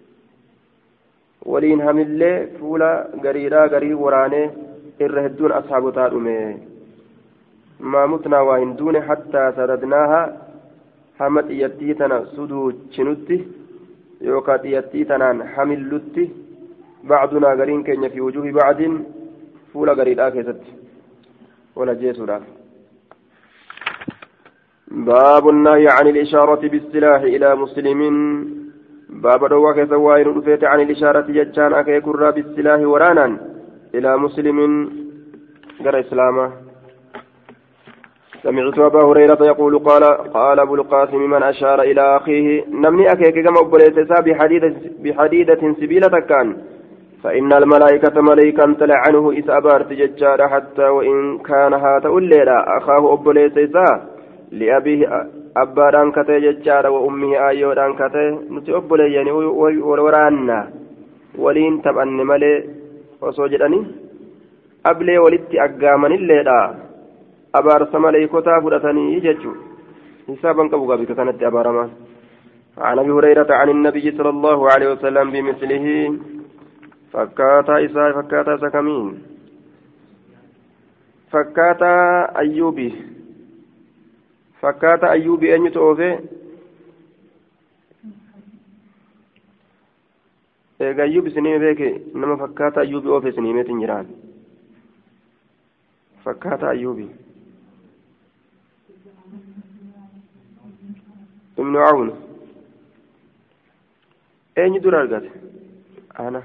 waliin hamillee fuula gariidhaa garii waraanee irra hedduun ashaabotaa dhume maamutnaa waa hin duune hattaa sadadnaaha hama xiyyattii tana suduuchinutti yookaan xiyyattii tanaan hamillutti bacdunaa gariin keenya fi wujuuhi bacdiin fuula gariidhaa keessatti walajjeesuudhaaf. باب النهي عن الإشارة بالسلاح إلى مسلم باب رواك سوائر رفيت عن الإشارة ججان أكي كرى بالسلاح ورانا إلى مسلم قرى إسلامه سمعت أبا هريرة يقول قال أبو القاسم من أشار إلى أخيه نمني أكيك كما أبليتسا بحديدة سبيلة كان فإن الملائكة ملائكا تلعنه إذ أبارت ججار حتى وإن كان هات الليلة أخاه أبليتسا لأبيه أبا دانكته ججار وأمه آيو دانكته نتي أبليني ورانا ولين تبأن ملي وصوجدني أبلي ولدت أقامني الليلة أبارس ملائكتا فرتني ججو حسابا كبوغا بك كانت أبارما عن أبي هريرة عن النبي صلى الله عليه وسلم بمثله فكاتا إساء فكاتا سكمين فكاتا أيوبي فكاتا أيوبي أن يتوفي أيوب سنين بيك إنما فكات أيوب أوفي سنين جيران فكات أيوبي ابن عون أين درجة أنا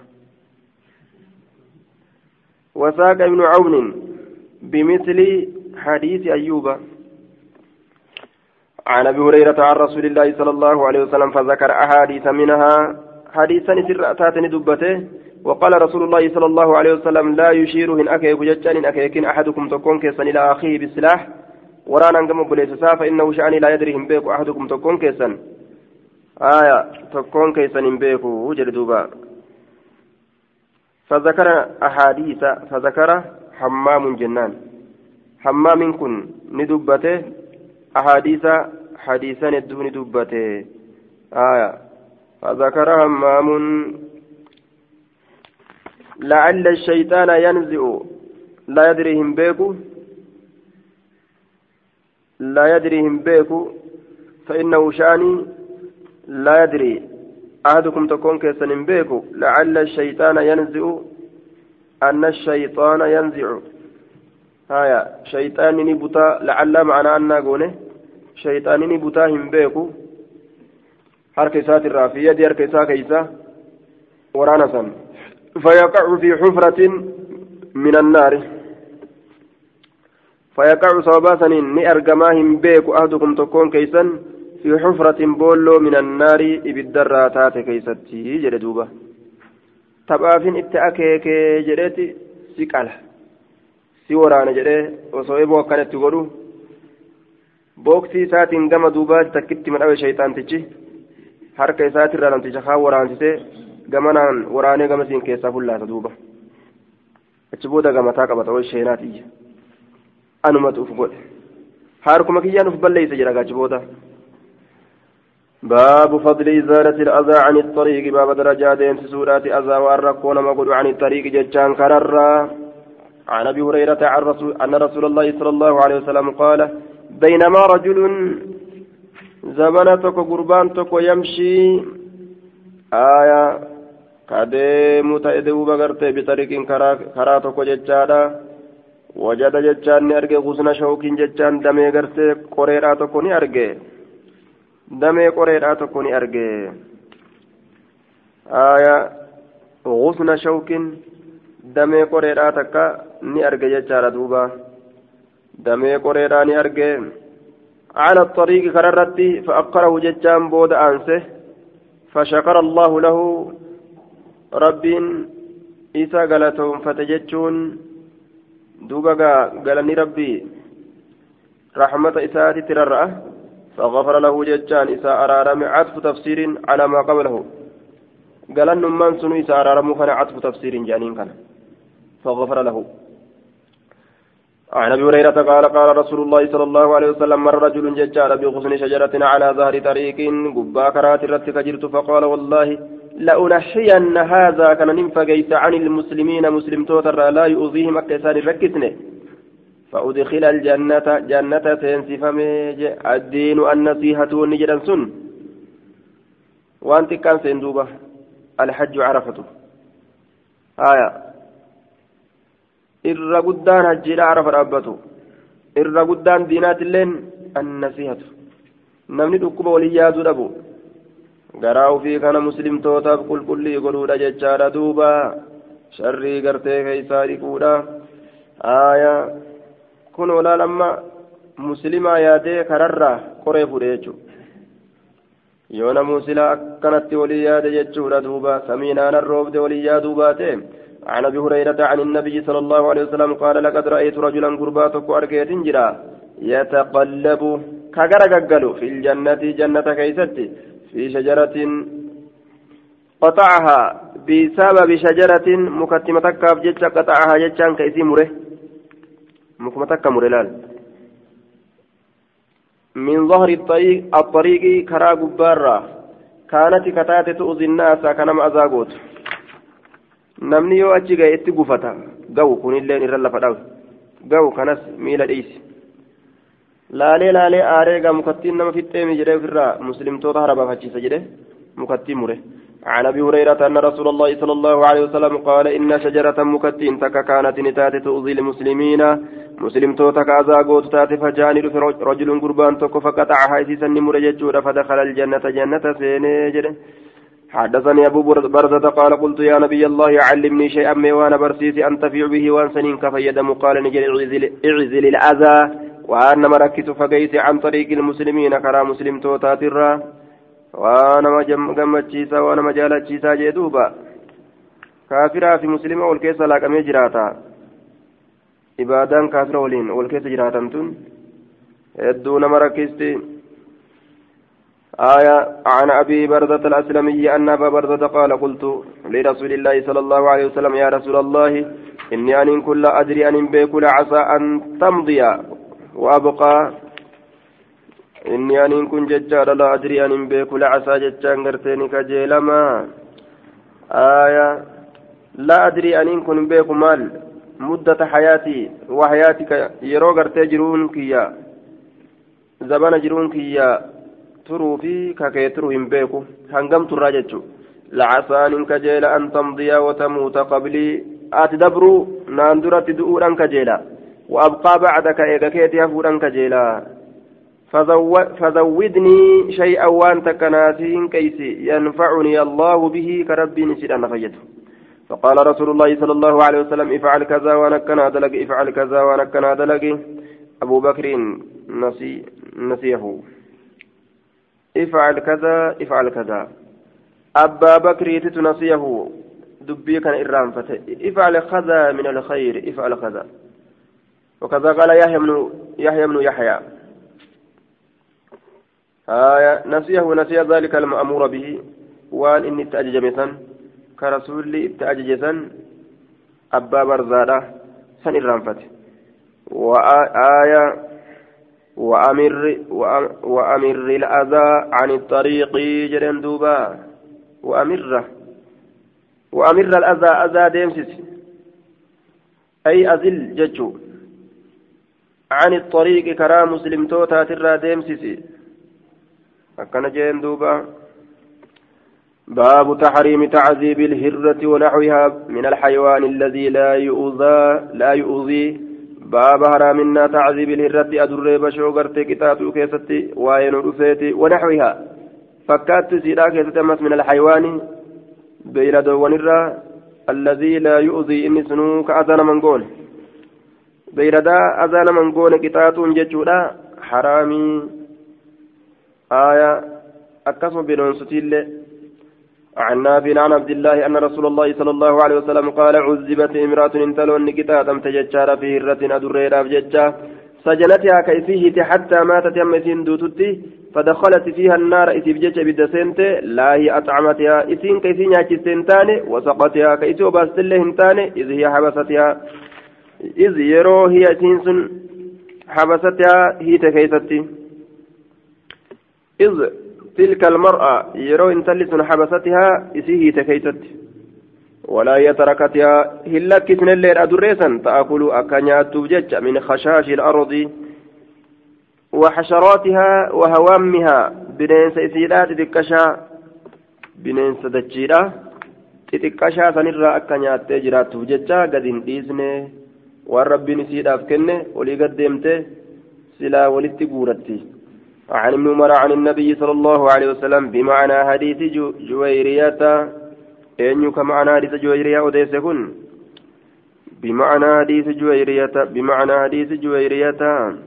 وساق ابن عون بمثل حديث أيوب عن أبي هريرة عن رسول الله صلى الله عليه وسلم فذكر أحاديث منها حديثا سرعتاتني دبته وقال رسول الله صلى الله عليه وسلم لا يشير إن أكيك جتان إن أكيكين أحدكم تكون كيسا إلى أخيه بالسلاح ورانا نقم بليسسا فإنه شأني لا يدريهم بيكو أحدكم تكون كيسا آية تكون كيسا بيكو وجل دوبا فذكر أحاديث فذكر حمام جنان حمام كن ندبته أحاديث حديثا الدون دبته آية فذكر حمام لعل الشيطان ينزع لا يدريهم بيكو فإنه شأني لا يدري أحدكم تكون كيسن بيكو لعل الشيطان ينزع أن الشيطان ينزع هايا شيطان نبتا لعل معنا أن نقوله شيطان نبتا هم بيكو حركسات الرافية دي حركسات كيسا ورانا سن فيقع في حفرة من النار فيقع صوباسا نأرقماهم بيكو أحدكم تكون كيسا في حفرة بولو من النار بالدراتات كيستي جلدوبة تبافين اتأكيك جلتي سيكال سيورانا جلي وصويبو كانت تقولو بوكسي ساتين قم دوبات تكتي من أول شيطان تجي حركة ساتر رانم تجخا ورانسي قمنان وراني قمسين كيسا فلا تدوبة اتبودا قمتا قبطا والشيناتي أنما تفقود حاركم كيان فبال ليس جراغا جبودا باب فضل إزالة الأذى عن الطريق باب درجات سورات أذى والركون مقود عن الطريق ججان كرر عن أبي هريرة أن رسول الله صلى الله عليه وسلم قال بينما رجل زمنتك قربانتك يمشي آية كديم تأدو بغرت بطريق كراتك ججادا وجد ججان أرجع غصن شوك ججان دمي غرت قريراتك أرجع damee qoreedhaa tokko ni arge غصن شوك damee qoreedhaa takka ni arge jechaadha duuba damee qoreedhaa ni arge على الطريق كررتي فأقره ججان بود أنسه فشكر الله له رب إيسا قالتهم فتججون دوبا قالني ربي رحمة إساءة تررأه فغفر له ججان إساء أرارم عطف تفسير على ما قبله قال النمان سنو إساء أرارم كان عطف تفسير جانين كان فغفر له عن أبي هريرة قال قال رسول الله صلى الله عليه وسلم مر رجل ججار بغصن شجرة على ظهر طريق قبا كرات رتك جرت فقال والله لأنحين هذا كان ننفقيت عن المسلمين مسلم توتر لا يؤذيهم أكسان ركتني فأدخل الجنة جنة سينسفمي الدين النصيحة والنجران سن وأنت كان سندوبة الحج عرفته آية irra guddaan hajjiidha arafa dhaabbatu irra guddaan diinaatilleen annasiihatu namni dhukkuba walii yaaduu dhabu garaa ofii kana muslimtootaaf qulqullii godhuudha jechaadha duuba sharrii gartee keeysaa dhiquudha aayaa kun olaal amma muslimaa yaadee kararraa qoree fuudhe jechuu yoo namuu silaa akkanatti walii yaade jechuudha duuba samiinaan arroobde walii yaaduu baate عن أبي هريرة عن النبي صلى الله عليه وسلم قال لقد رأيت رجلا قرباتك أركيت جرا يتقلب كغرقل في الجنة جنة كيست في شجرة قطعها بسبب شجرة مكتمتك بجتش قطعها جتشان كيسي مره مكتمتك مرلال من ظهر الطريق كرا قبارة كانت كتاتة تؤذي الناس كنم أزاغوت namni yoo achi ga'e itti gufata gahu kunilleen irra lafa dhawu gahu kanas miila dhiisi laalee aaree gaa mukattiin nama fixxeemi jedhee ofirraa muslimtoota harabafachiisa jedhe mukattiin mure عن ابي هريره ان رسول الله صلى الله عليه وسلم قال ان شجره مكتين تك كانت نتات تؤذي المسلمين مسلم توتك ازاغوت تات فجاني رجل قربان تك فقطعها اسيسا مرججود فدخل الجنه جنه سينجد حدثني ابو برزه قال قلت يا نبي الله علمني شيئا ما وانا برسيسي انتفع به وانسنين كفيدم قال نجل اعزل الاذى وانا مركز فقيت عن طريق المسلمين كرا مسلم توتات الرا وانا مجمتشيسا وانا مجالتشيسا جدوبا كافرا في مسلمة والكيس لاكمي جراتا عبادان كافر ولين والكيس جراتا تون الدون مركزتي آية عن أبي بردة الأسلمي أن أبا بردة قال قلت لرسول الله صلى الله عليه وسلم يا رسول الله إني أن كل أدري أن بيك عسى أن تمضي وأبقى إني أن كن ججار لا أدري أن بيك عسى ججان قرتيني كجيلما آية لا أدري أن كن بيك مال مدة حياتي وحياتك يرو قرتي جرون كيا زبان جرون كيا turuu fi kakee turuu hin beeku hangam turraa jechuun lacasaan kajeela an tamdiyaa watamuuta qablii ati dabruu naan duratti du'uudhaan kajeela وأبقى بعدك إيجاكيتي هفودان كجيلا فزودني شيئا وأنت كناسين كيسي ينفعني الله به كربي نسيت أن فيته فقال رسول الله صلى الله عليه وسلم افعل كذا وأنا كنا دلق افعل كذا وأنا كنا دلق أبو بكر نسيه افعل كذا افعل كذا أبا بكر تتنسيه دبي كان إرام فتى افعل كذا من الخير افعل كذا وكذا قال يحيى بن يحيى نسيه نسي ذلك المأمور به وان إني تأجج مثلا كرسول لي تأجج سن أبا برزادة سن إرام فتى وآية وأمر الأذى عن الطريق جرين دوبا وأمر الأذى أذى ديمسس أي أذل ججو عن الطريق كرا مسلم توتا ترى ديمسس أكن جرين دوبا باب تحريم تعذيب الهرة ونحوها من الحيوان الذي لا يؤذي باب حرامنا تعذيب الهرة أدر بشو قرتي كتاتو كيستي وين رفيتي ونحوها فكات سيدا كيستمس من الحيوان بيلد ونرى الذي لا يؤذي إني سنوك أذان منقول بيلدا أذان منقول كتاتو ججودا حرامي آية أكسم بنون ستيل عن نافع عن عبد الله أن رسول الله صلى الله عليه وسلم قال عذبت امرأة انتلون نكتاتم تججار في هرة أدريرا بججة سجنتها كيفيه حتى ماتت يمسين دوتتي فدخلت فيها النار إتي بججة بدسنت لا هي أطعمتها إتين كيفين ياكستنتان وسقتها كيسو باستلهنتان إذ هي حبستها إذ يرو هي تنسن حبستها هي تكيستي إذ تلك المرأة يرو إن تلس حبستها إسيه تكيست ولا يتركتها هلا كسن الليل أدريسا تأكل أكنيات توجج من خشاش الأرض وحشراتها وهوامها بنين سيسيرات تكشا بنين سدجيرا تكشا سنرى أكنيات تجرات توجج قد إنديسني والرب نسيد أفكنه ولي قدمته سلا ولتقورتي عن ابن عمر عن النبي صلى الله عليه وسلم بمعنى حديث جويرية أنك معنى حديث جويرية وديسكن بمعنى حديث جويرية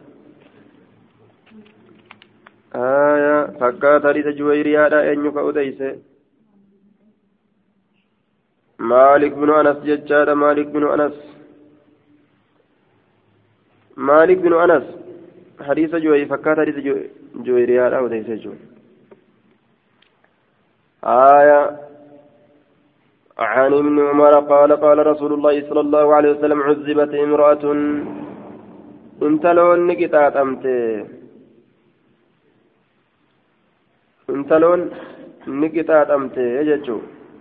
آية فكات حديث جويرية أنك وديس مالك بن أنس ججاد مالك بن أنس حديث جوي فكات حديث جويريا أو ليس جو آية عن ابن عمر قال رسول الله صلى الله عليه وسلم عذبت امرأة انتلون نكتات أمتي يجتشو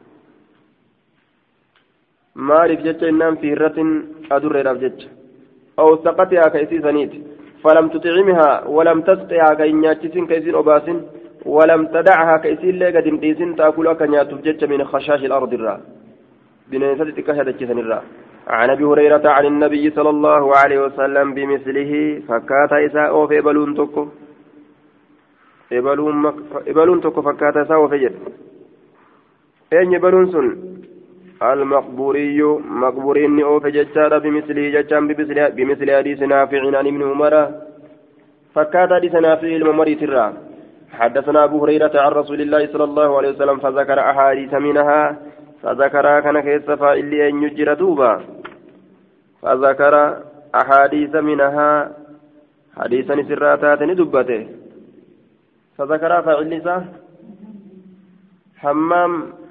مالك جتش إنام في هرة أدر راب جتش أو سقطها كيسي سنيت فلم تطعمها ولم تسقها كإنياتشسين كيسين أباسين ولم تدعها كيسير لك دنديسين تأكل أكنيا تفجج من خشاش الأرض الرا بنيسة كهدة جسن الرا عن أبي هريرة عن النبي صلى الله عليه وسلم بمثله فكاتا إساء في بلون تكو إبلون تكو فكاتا إساء في جد أين بلون سن المقبوري مقبورين أو في ججارة بمثله ججام بمثل حديث نافع عن ابن عمر فكاتا حديث نافع الممر ترى حدثنا أبو هريرة عن رسول الله صلى الله عليه وسلم فذكر أحاديث منها فذكر كان كيس فإلي أن يجر دوبا فذكر أحاديث منها حديثا سراتات ندبته فذكر فإلي حمام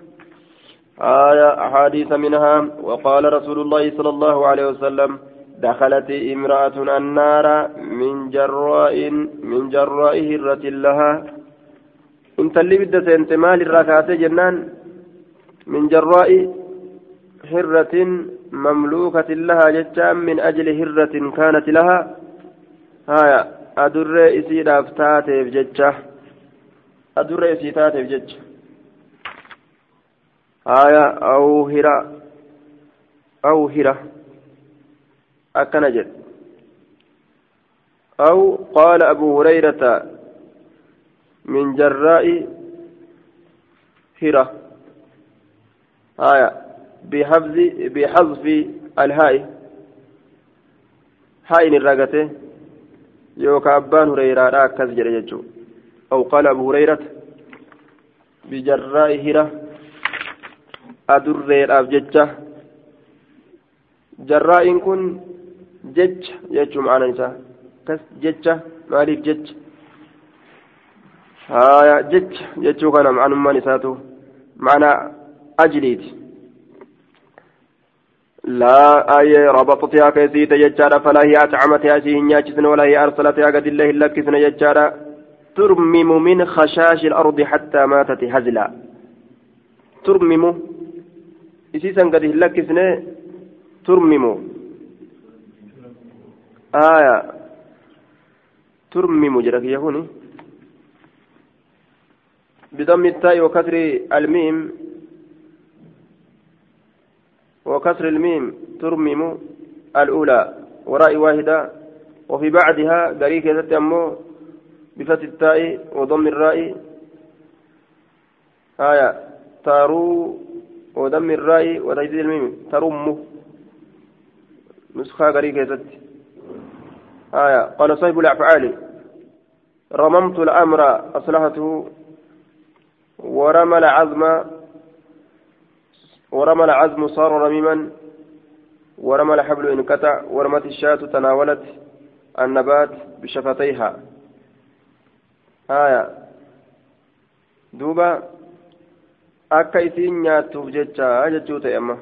أحاديث منها وقال رسول الله صلى الله عليه وسلم دخلت امرأة النار من جراء هرة لها انت اللي بدت انت مال الركعات جنان من جراء هرة مملوكة لها جتام من أجل هرة كانت لها هايا أدر إسيد أفتات بجتة أدر إسيدات بجتة هايا أو هرة أكنجد أو قال أبو هريرة من جراء هرة بحذف الهاء هاء الرقته يوكا أبان هريرة أكز جريجو أو قال أبو هريرة بجراء هرة أدر أبججة جراء كن جج يجو معنا نساء كس ججة مالك جج هايا جج يجو كان معنا ما نساته معنا أجليد لا أي ربطتها كيسيت يجارة فلا هي أطعمتها سيهن ياجسن ولا هي أرسلتها قد الله لكسن يجارة ترمم من خشاش الأرض حتى ماتت هزلا ترمم إسيسا قد لكسن ترمم ترمم جرك يهوني بضم التاء وكسر الميم وكسر الميم ترمم الأولى وراء واحدة وفي بعدها دريك يتتمو بفتح التاء وضم الراء تارو وضم الراء وتجديد الميم ترم نسخة غريبة يتت قال صاحب الأفعال رممت الأمر أصلحته ورمى العزم صار رميما ورمى الحبل انقطع ورمت الشاة تناولت النبات بشفتيها دوبا akka isiin nyaattuuf jecha jechuu ta'e amma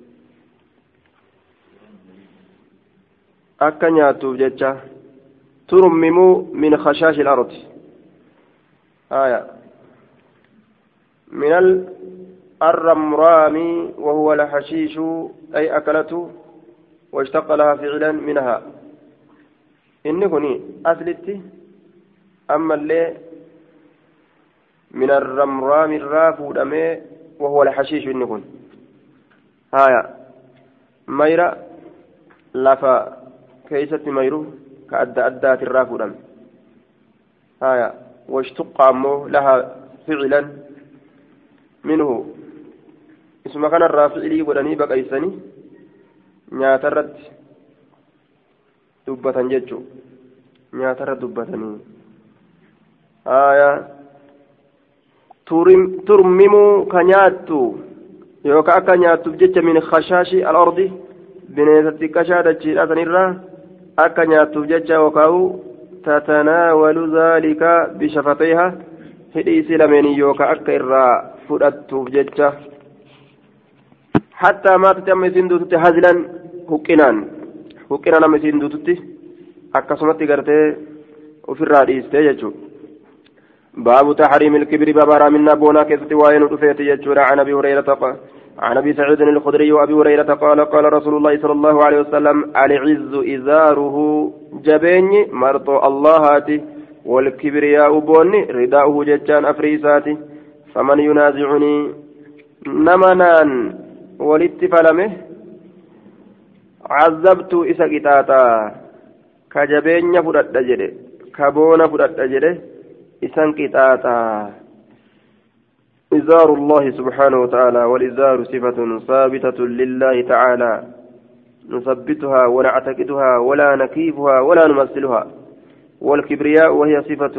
akka nyaattuuf jecha turmimu min khashaashi al-ardi من الرمرام وهو الحشيش أي أكلته واشتق لها فعلا منها إني كني أثلتي أما اللي من الرمرام الرافو دمي وهو الحشيش إني كن ميرا لفا كيست ميرو كأدات الرافو دم واشتق أمه لها فعلا منه اسم كان الرافعي ودني بقيسني نياترت دبة ججو نياترت دبتني ترمم كنياتو يوكا كنياتو بجج من خشاش الأرض بنيتك كشادة جيرات نرى أكنياتو بجج وكاو تتناول ذلك بشفتيها هدي سلمين يوكا أكيرا فدتوف ججة حتى ما تتم سندوتت هزلا هكينان أم سندوتت أكسمت قرتي وفي الرئيس تيجو باب تحريم الكبر بابا منا بونا كيست وين رفيت يجور عن أبي هريرة عن أبي سعيد الخدري وأبي هريرة قال رسول الله صلى الله عليه وسلم العز إزاره جبيني مرطو اللهاتي والكبرياء بوني رداؤه ججان أفريساتي فمن ينازعني نمنان ولتفلمه عذبت إسا قطاتا كجبين فرد جده كبون فرد جده إسان قطاتا إزار الله سبحانه وتعالى والإزار صفة ثابتة لله تعالى نثبتها ونعتقدها ولا نكيفها ولا نمثلها والكبرياء وهي صفة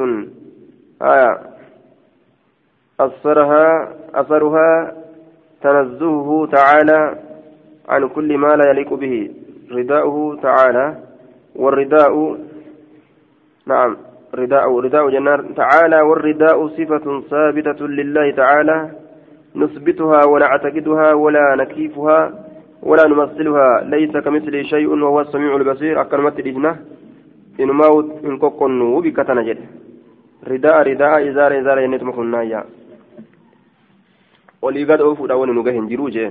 أثرها تنزهه تعالى عن كل ما لا يليق به رداؤه تعالى والرداء نعم رداء جنار تعالى والرداء صفة ثابتة لله تعالى نثبتها ونعتقدها ولا نكيفها ولا نمثلها ليس كمثله شيء وهو السميع البصير أكرمت الإجنة إن موت إن كوكونو بكتنا جد رداء إزار ينتمكنا يا ولقد أوفوا داون نجهن جروجين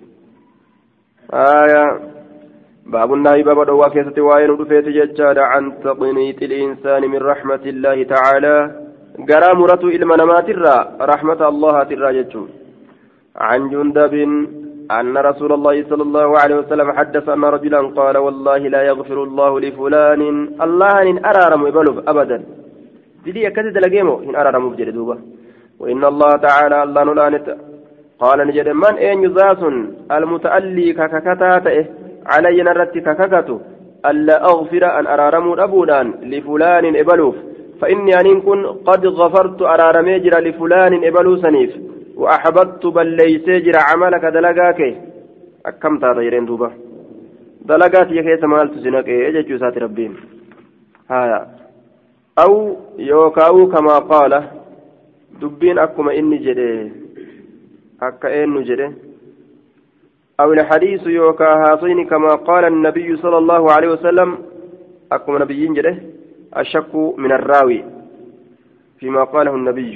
باب النهي باب دوا كيسة وين رفيت ججاد عن تقنيط الإنسان من رحمة الله تعالى قرامرة المنامات رحمة الله تراجج عن جندب أن رسول الله صلى الله عليه وسلم حدث أن رجلا قال والله لا يغفر الله لفلان الله إن أرارم يبلغ أبدا دي كذا لقيمه إن أرارم بجلدوبة وإن الله تعالى الله نلانت قال نجد من أين يزاس المتألي كككتاته علي نرت كككته ألا أغفر أن أرارم أبودان لفلان إبلوف فإني أن كن قد غفرت أرارم يجر لفلان إبلو سنيف وأحببت بل ليس يجر عملك دلقاك أكمت غيرين دوبة دلقات يكيس مالت سنك يجج سات ربين هايا أو يوكاو كما قال دبين أكما إني جده أكا إنو جده أو الحديث يوكا هاصين كما قال النبي صلى الله عليه وسلم أكما نبيين جده الشك من الراوي فيما قاله النبي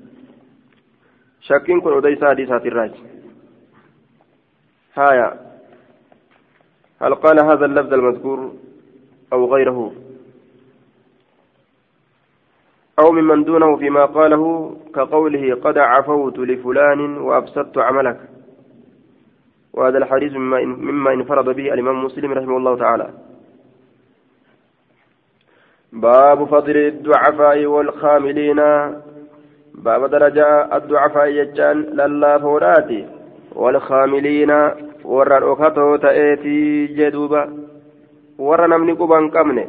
شاكين كن أديس حديثات الراج هايا هل قال هذا اللفظ المذكور أو غيره أو ممن دونه فيما قاله كقوله قد عفوت لفلان وأفسدت عملك وهذا الحديث مما انفرد به الإمام مسلم رحمه الله تعالى باب فضل الضعفاء والخاملين باب درجة الضعفاء يجان للا فوراتي والخاملين ورى الأخطو تأتي جدوبا ورى نمني قبان قمني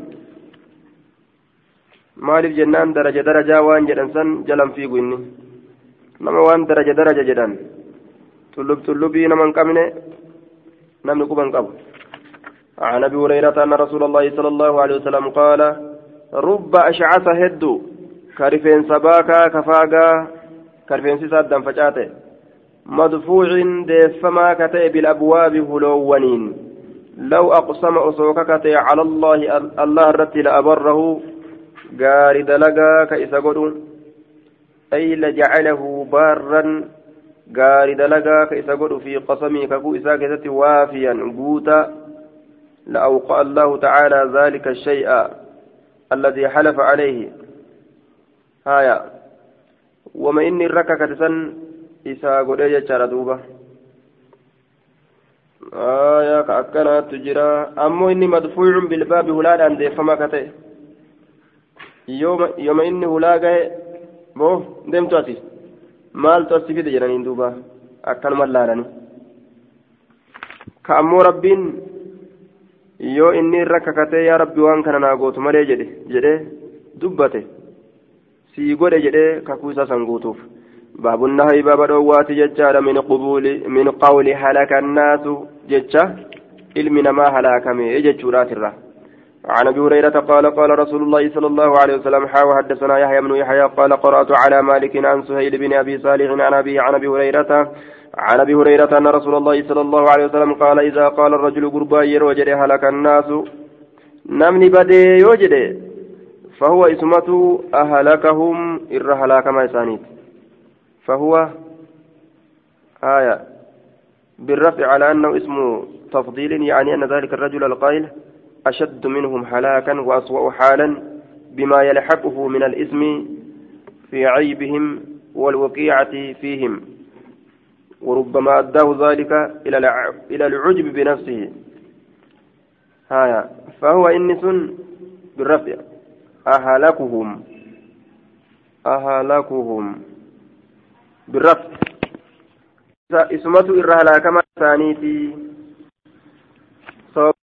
maaliif jennaan daraja waan jedhan san jalan fiigu inni nama waan daraja jedhan tullubii nama hin qabne namni quban qabu عن أبي هريرة أن رسول الله صلى الله عليه وسلم قال رب أشعث هد كرفين سباكا كفاقا كرفين سيسادا فجاته مدفوع ديفما كتئ بالأبواب هلوونين لو أقسم أسوككتئ على الله الرتل أبره غاري دلقا كإسا قدون أي لجعله بارا غاري دلقا كإسا قدو في قسمي ككو إسا كذت وافيا قوتا لأوقع الله تعالى ذلك الشيء الذي حلف عليه هايا وما إني الركا كتسن إسا قدو يجار دوبا كأكنا تجرى أمو إني مدفوع بالباب هلادا دي فما كتئ yooma inni hulaa gahe moo deemtu asi maaltu asi fide jedhaniin duuba akkanuma laalani ka ammoo rabbiin yoo inni irra kakatee yaa rabbi waan kana naa gootu malee jedhe dubbate sii godhe jedhe kakuu isaa san guutuuf baabun nahayi baaba dhoowwaati jechaadha min qawli halaka annaasu jecha ilmi namaa halaakame jechuudhaatirra عن ابي هريره قال قال رسول الله صلى الله عليه وسلم حاوى حدثنا يحيى بن يحيى قال قرات على مالك عن سهيل بن ابي صالح عن ابي هريره ان رسول الله صلى الله عليه وسلم قال اذا قال الرجل قربا يروجد هلك الناس نمني بدي يوجد فهو اسمته اهلكهم ار هلاك ما يسانيت فهو بالرفع على انه اسم تفضيل يعني ان ذلك الرجل القائل أشد منهم هلاكا وأسوأ حالا بما يلحقه من الإثم في عيبهم والوقيعة فيهم وربما أداه ذلك إلى العجب بنفسه هايا فهو إنس بالرفع أهلكهم بالرفع اسمته إرها كما ثانيتي